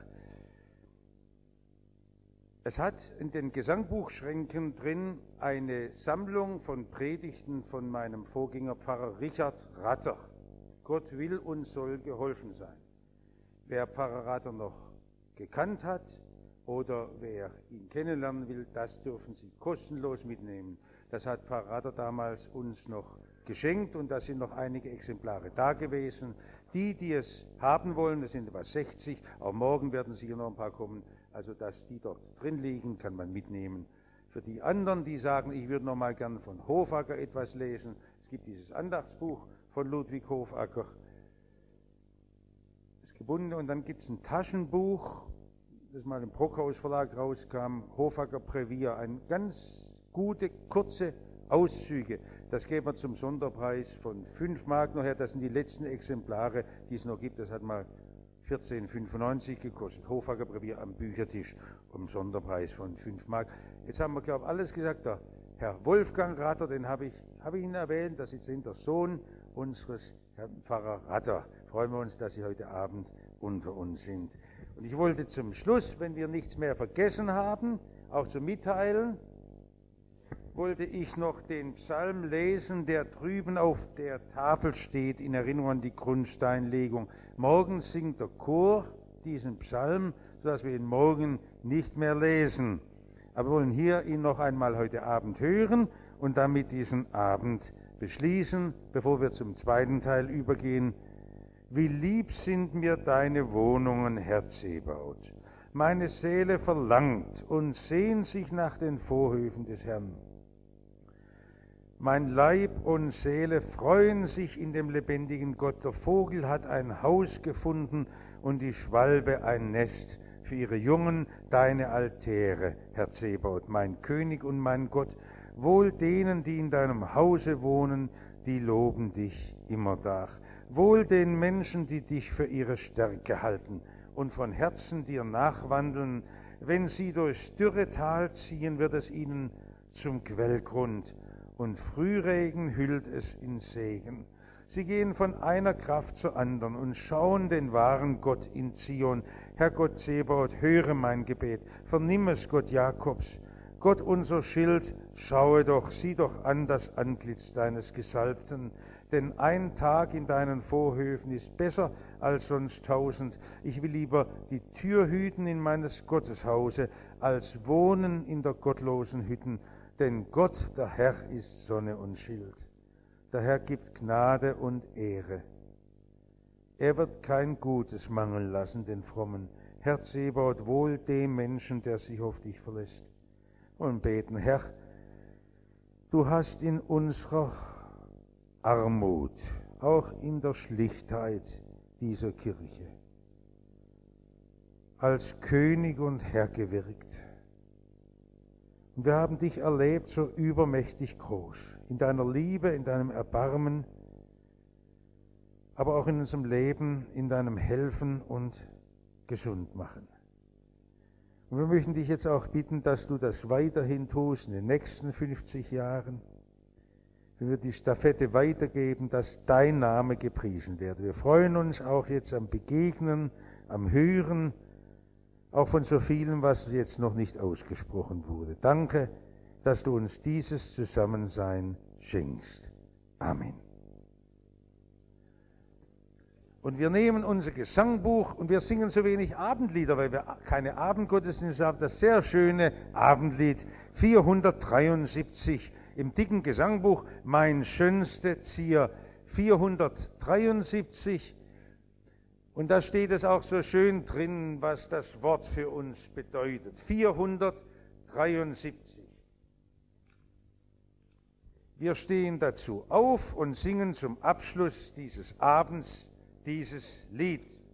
Es hat in den Gesangbuchschränken drin eine Sammlung von Predigten von meinem Vorgänger Pfarrer Richard Ratter. Gott will und soll geholfen sein. Wer Pfarrer Ratter noch gekannt hat oder wer ihn kennenlernen will, das dürfen Sie kostenlos mitnehmen. Das hat Pfarrer Ratter damals uns noch geschenkt und da sind noch einige Exemplare da gewesen. Die, die es haben wollen, das sind etwa sechzig, auch morgen werden sicher noch ein paar kommen, also dass die dort drin liegen, kann man mitnehmen. Für die anderen, die sagen, ich würde noch mal gern von Hofacker etwas lesen, es gibt dieses Andachtsbuch von Ludwig Hofacker, das gebundene, und dann gibt es ein Taschenbuch, das mal im Brockhaus Verlag rauskam, Hofacker Brevier, ein ganz gute, kurze Auszüge. Das geben wir zum Sonderpreis von fünf Mark noch her. Das sind die letzten Exemplare, die es noch gibt. Das hat mal vierzehn fünfundneunzig gekostet. Hofacker Brevier am Büchertisch um Sonderpreis von fünf Mark. Jetzt haben wir, glaube ich, alles gesagt. Der Herr Wolfgang Ratter, den habe ich, habe ich Ihnen erwähnt. Das ist der Sohn unseres Herrn Pfarrer Ratter. Freuen wir uns, dass Sie heute Abend unter uns sind. Und ich wollte zum Schluss, wenn wir nichts mehr vergessen haben, auch zu mitteilen, wollte ich noch den Psalm lesen, der drüben auf der Tafel steht, in Erinnerung an die Grundsteinlegung. Morgen singt der Chor diesen Psalm, sodass wir ihn morgen nicht mehr lesen. Aber wir wollen hier ihn noch einmal heute Abend hören und damit diesen Abend beschließen, bevor wir zum zweiten Teil übergehen. Wie lieb sind mir deine Wohnungen, Herr Zebaoth. Meine Seele verlangt und sehnt sich nach den Vorhöfen des Herrn. Mein Leib und Seele freuen sich in dem lebendigen Gott. Der Vogel hat ein Haus gefunden und die Schwalbe ein Nest für ihre Jungen, deine Altäre, Herr Zebaoth, mein König und mein Gott. Wohl denen, die in deinem Hause wohnen, die loben dich immerdar. Wohl den Menschen, die dich für ihre Stärke halten und von Herzen dir nachwandeln. Wenn sie durchs dürre Tal ziehen, wird es ihnen zum Quellgrund, und Frühregen hüllt es in Segen. Sie gehen von einer Kraft zur anderen und schauen den wahren Gott in Zion. Herr Gott Zebaoth, höre mein Gebet, vernimm es, Gott Jakobs. Gott unser Schild, schaue doch, sieh doch an das Antlitz deines Gesalbten, denn ein Tag in deinen Vorhöfen ist besser als sonst tausend. Ich will lieber die Tür hüten in meines Gottes Hause, als wohnen in der gottlosen Hütten. Denn Gott, der Herr, ist Sonne und Schild. Der Herr gibt Gnade und Ehre. Er wird kein Gutes mangeln lassen, den Frommen. Herr Zebaoth, wohl dem Menschen, der sich auf dich verlässt. Und beten, Herr, du hast in unserer Armut, auch in der Schlichtheit dieser Kirche, als König und Herr gewirkt. Und wir haben dich erlebt so übermächtig groß, in deiner Liebe, in deinem Erbarmen, aber auch in unserem Leben, in deinem Helfen und Gesundmachen. Und wir möchten dich jetzt auch bitten, dass du das weiterhin tust in den nächsten fünfzig Jahren, wenn wir die Stafette weitergeben, dass dein Name gepriesen werde. Wir freuen uns auch jetzt am Begegnen, am Hören, auch von so vielem, was jetzt noch nicht ausgesprochen wurde. Danke, dass du uns dieses Zusammensein schenkst. Amen. Und wir nehmen unser Gesangbuch und wir singen so wenig Abendlieder, weil wir keine Abendgottesdienste haben. Das sehr schöne Abendlied vierhundertdreiundsiebzig im dicken Gesangbuch, Mein schönste Zier, vierhundertdreiundsiebzig. Und da steht es auch so schön drin, was das Wort für uns bedeutet. vierhundertdreiundsiebzig. Wir stehen dazu auf und singen zum Abschluss dieses Abends dieses Lied.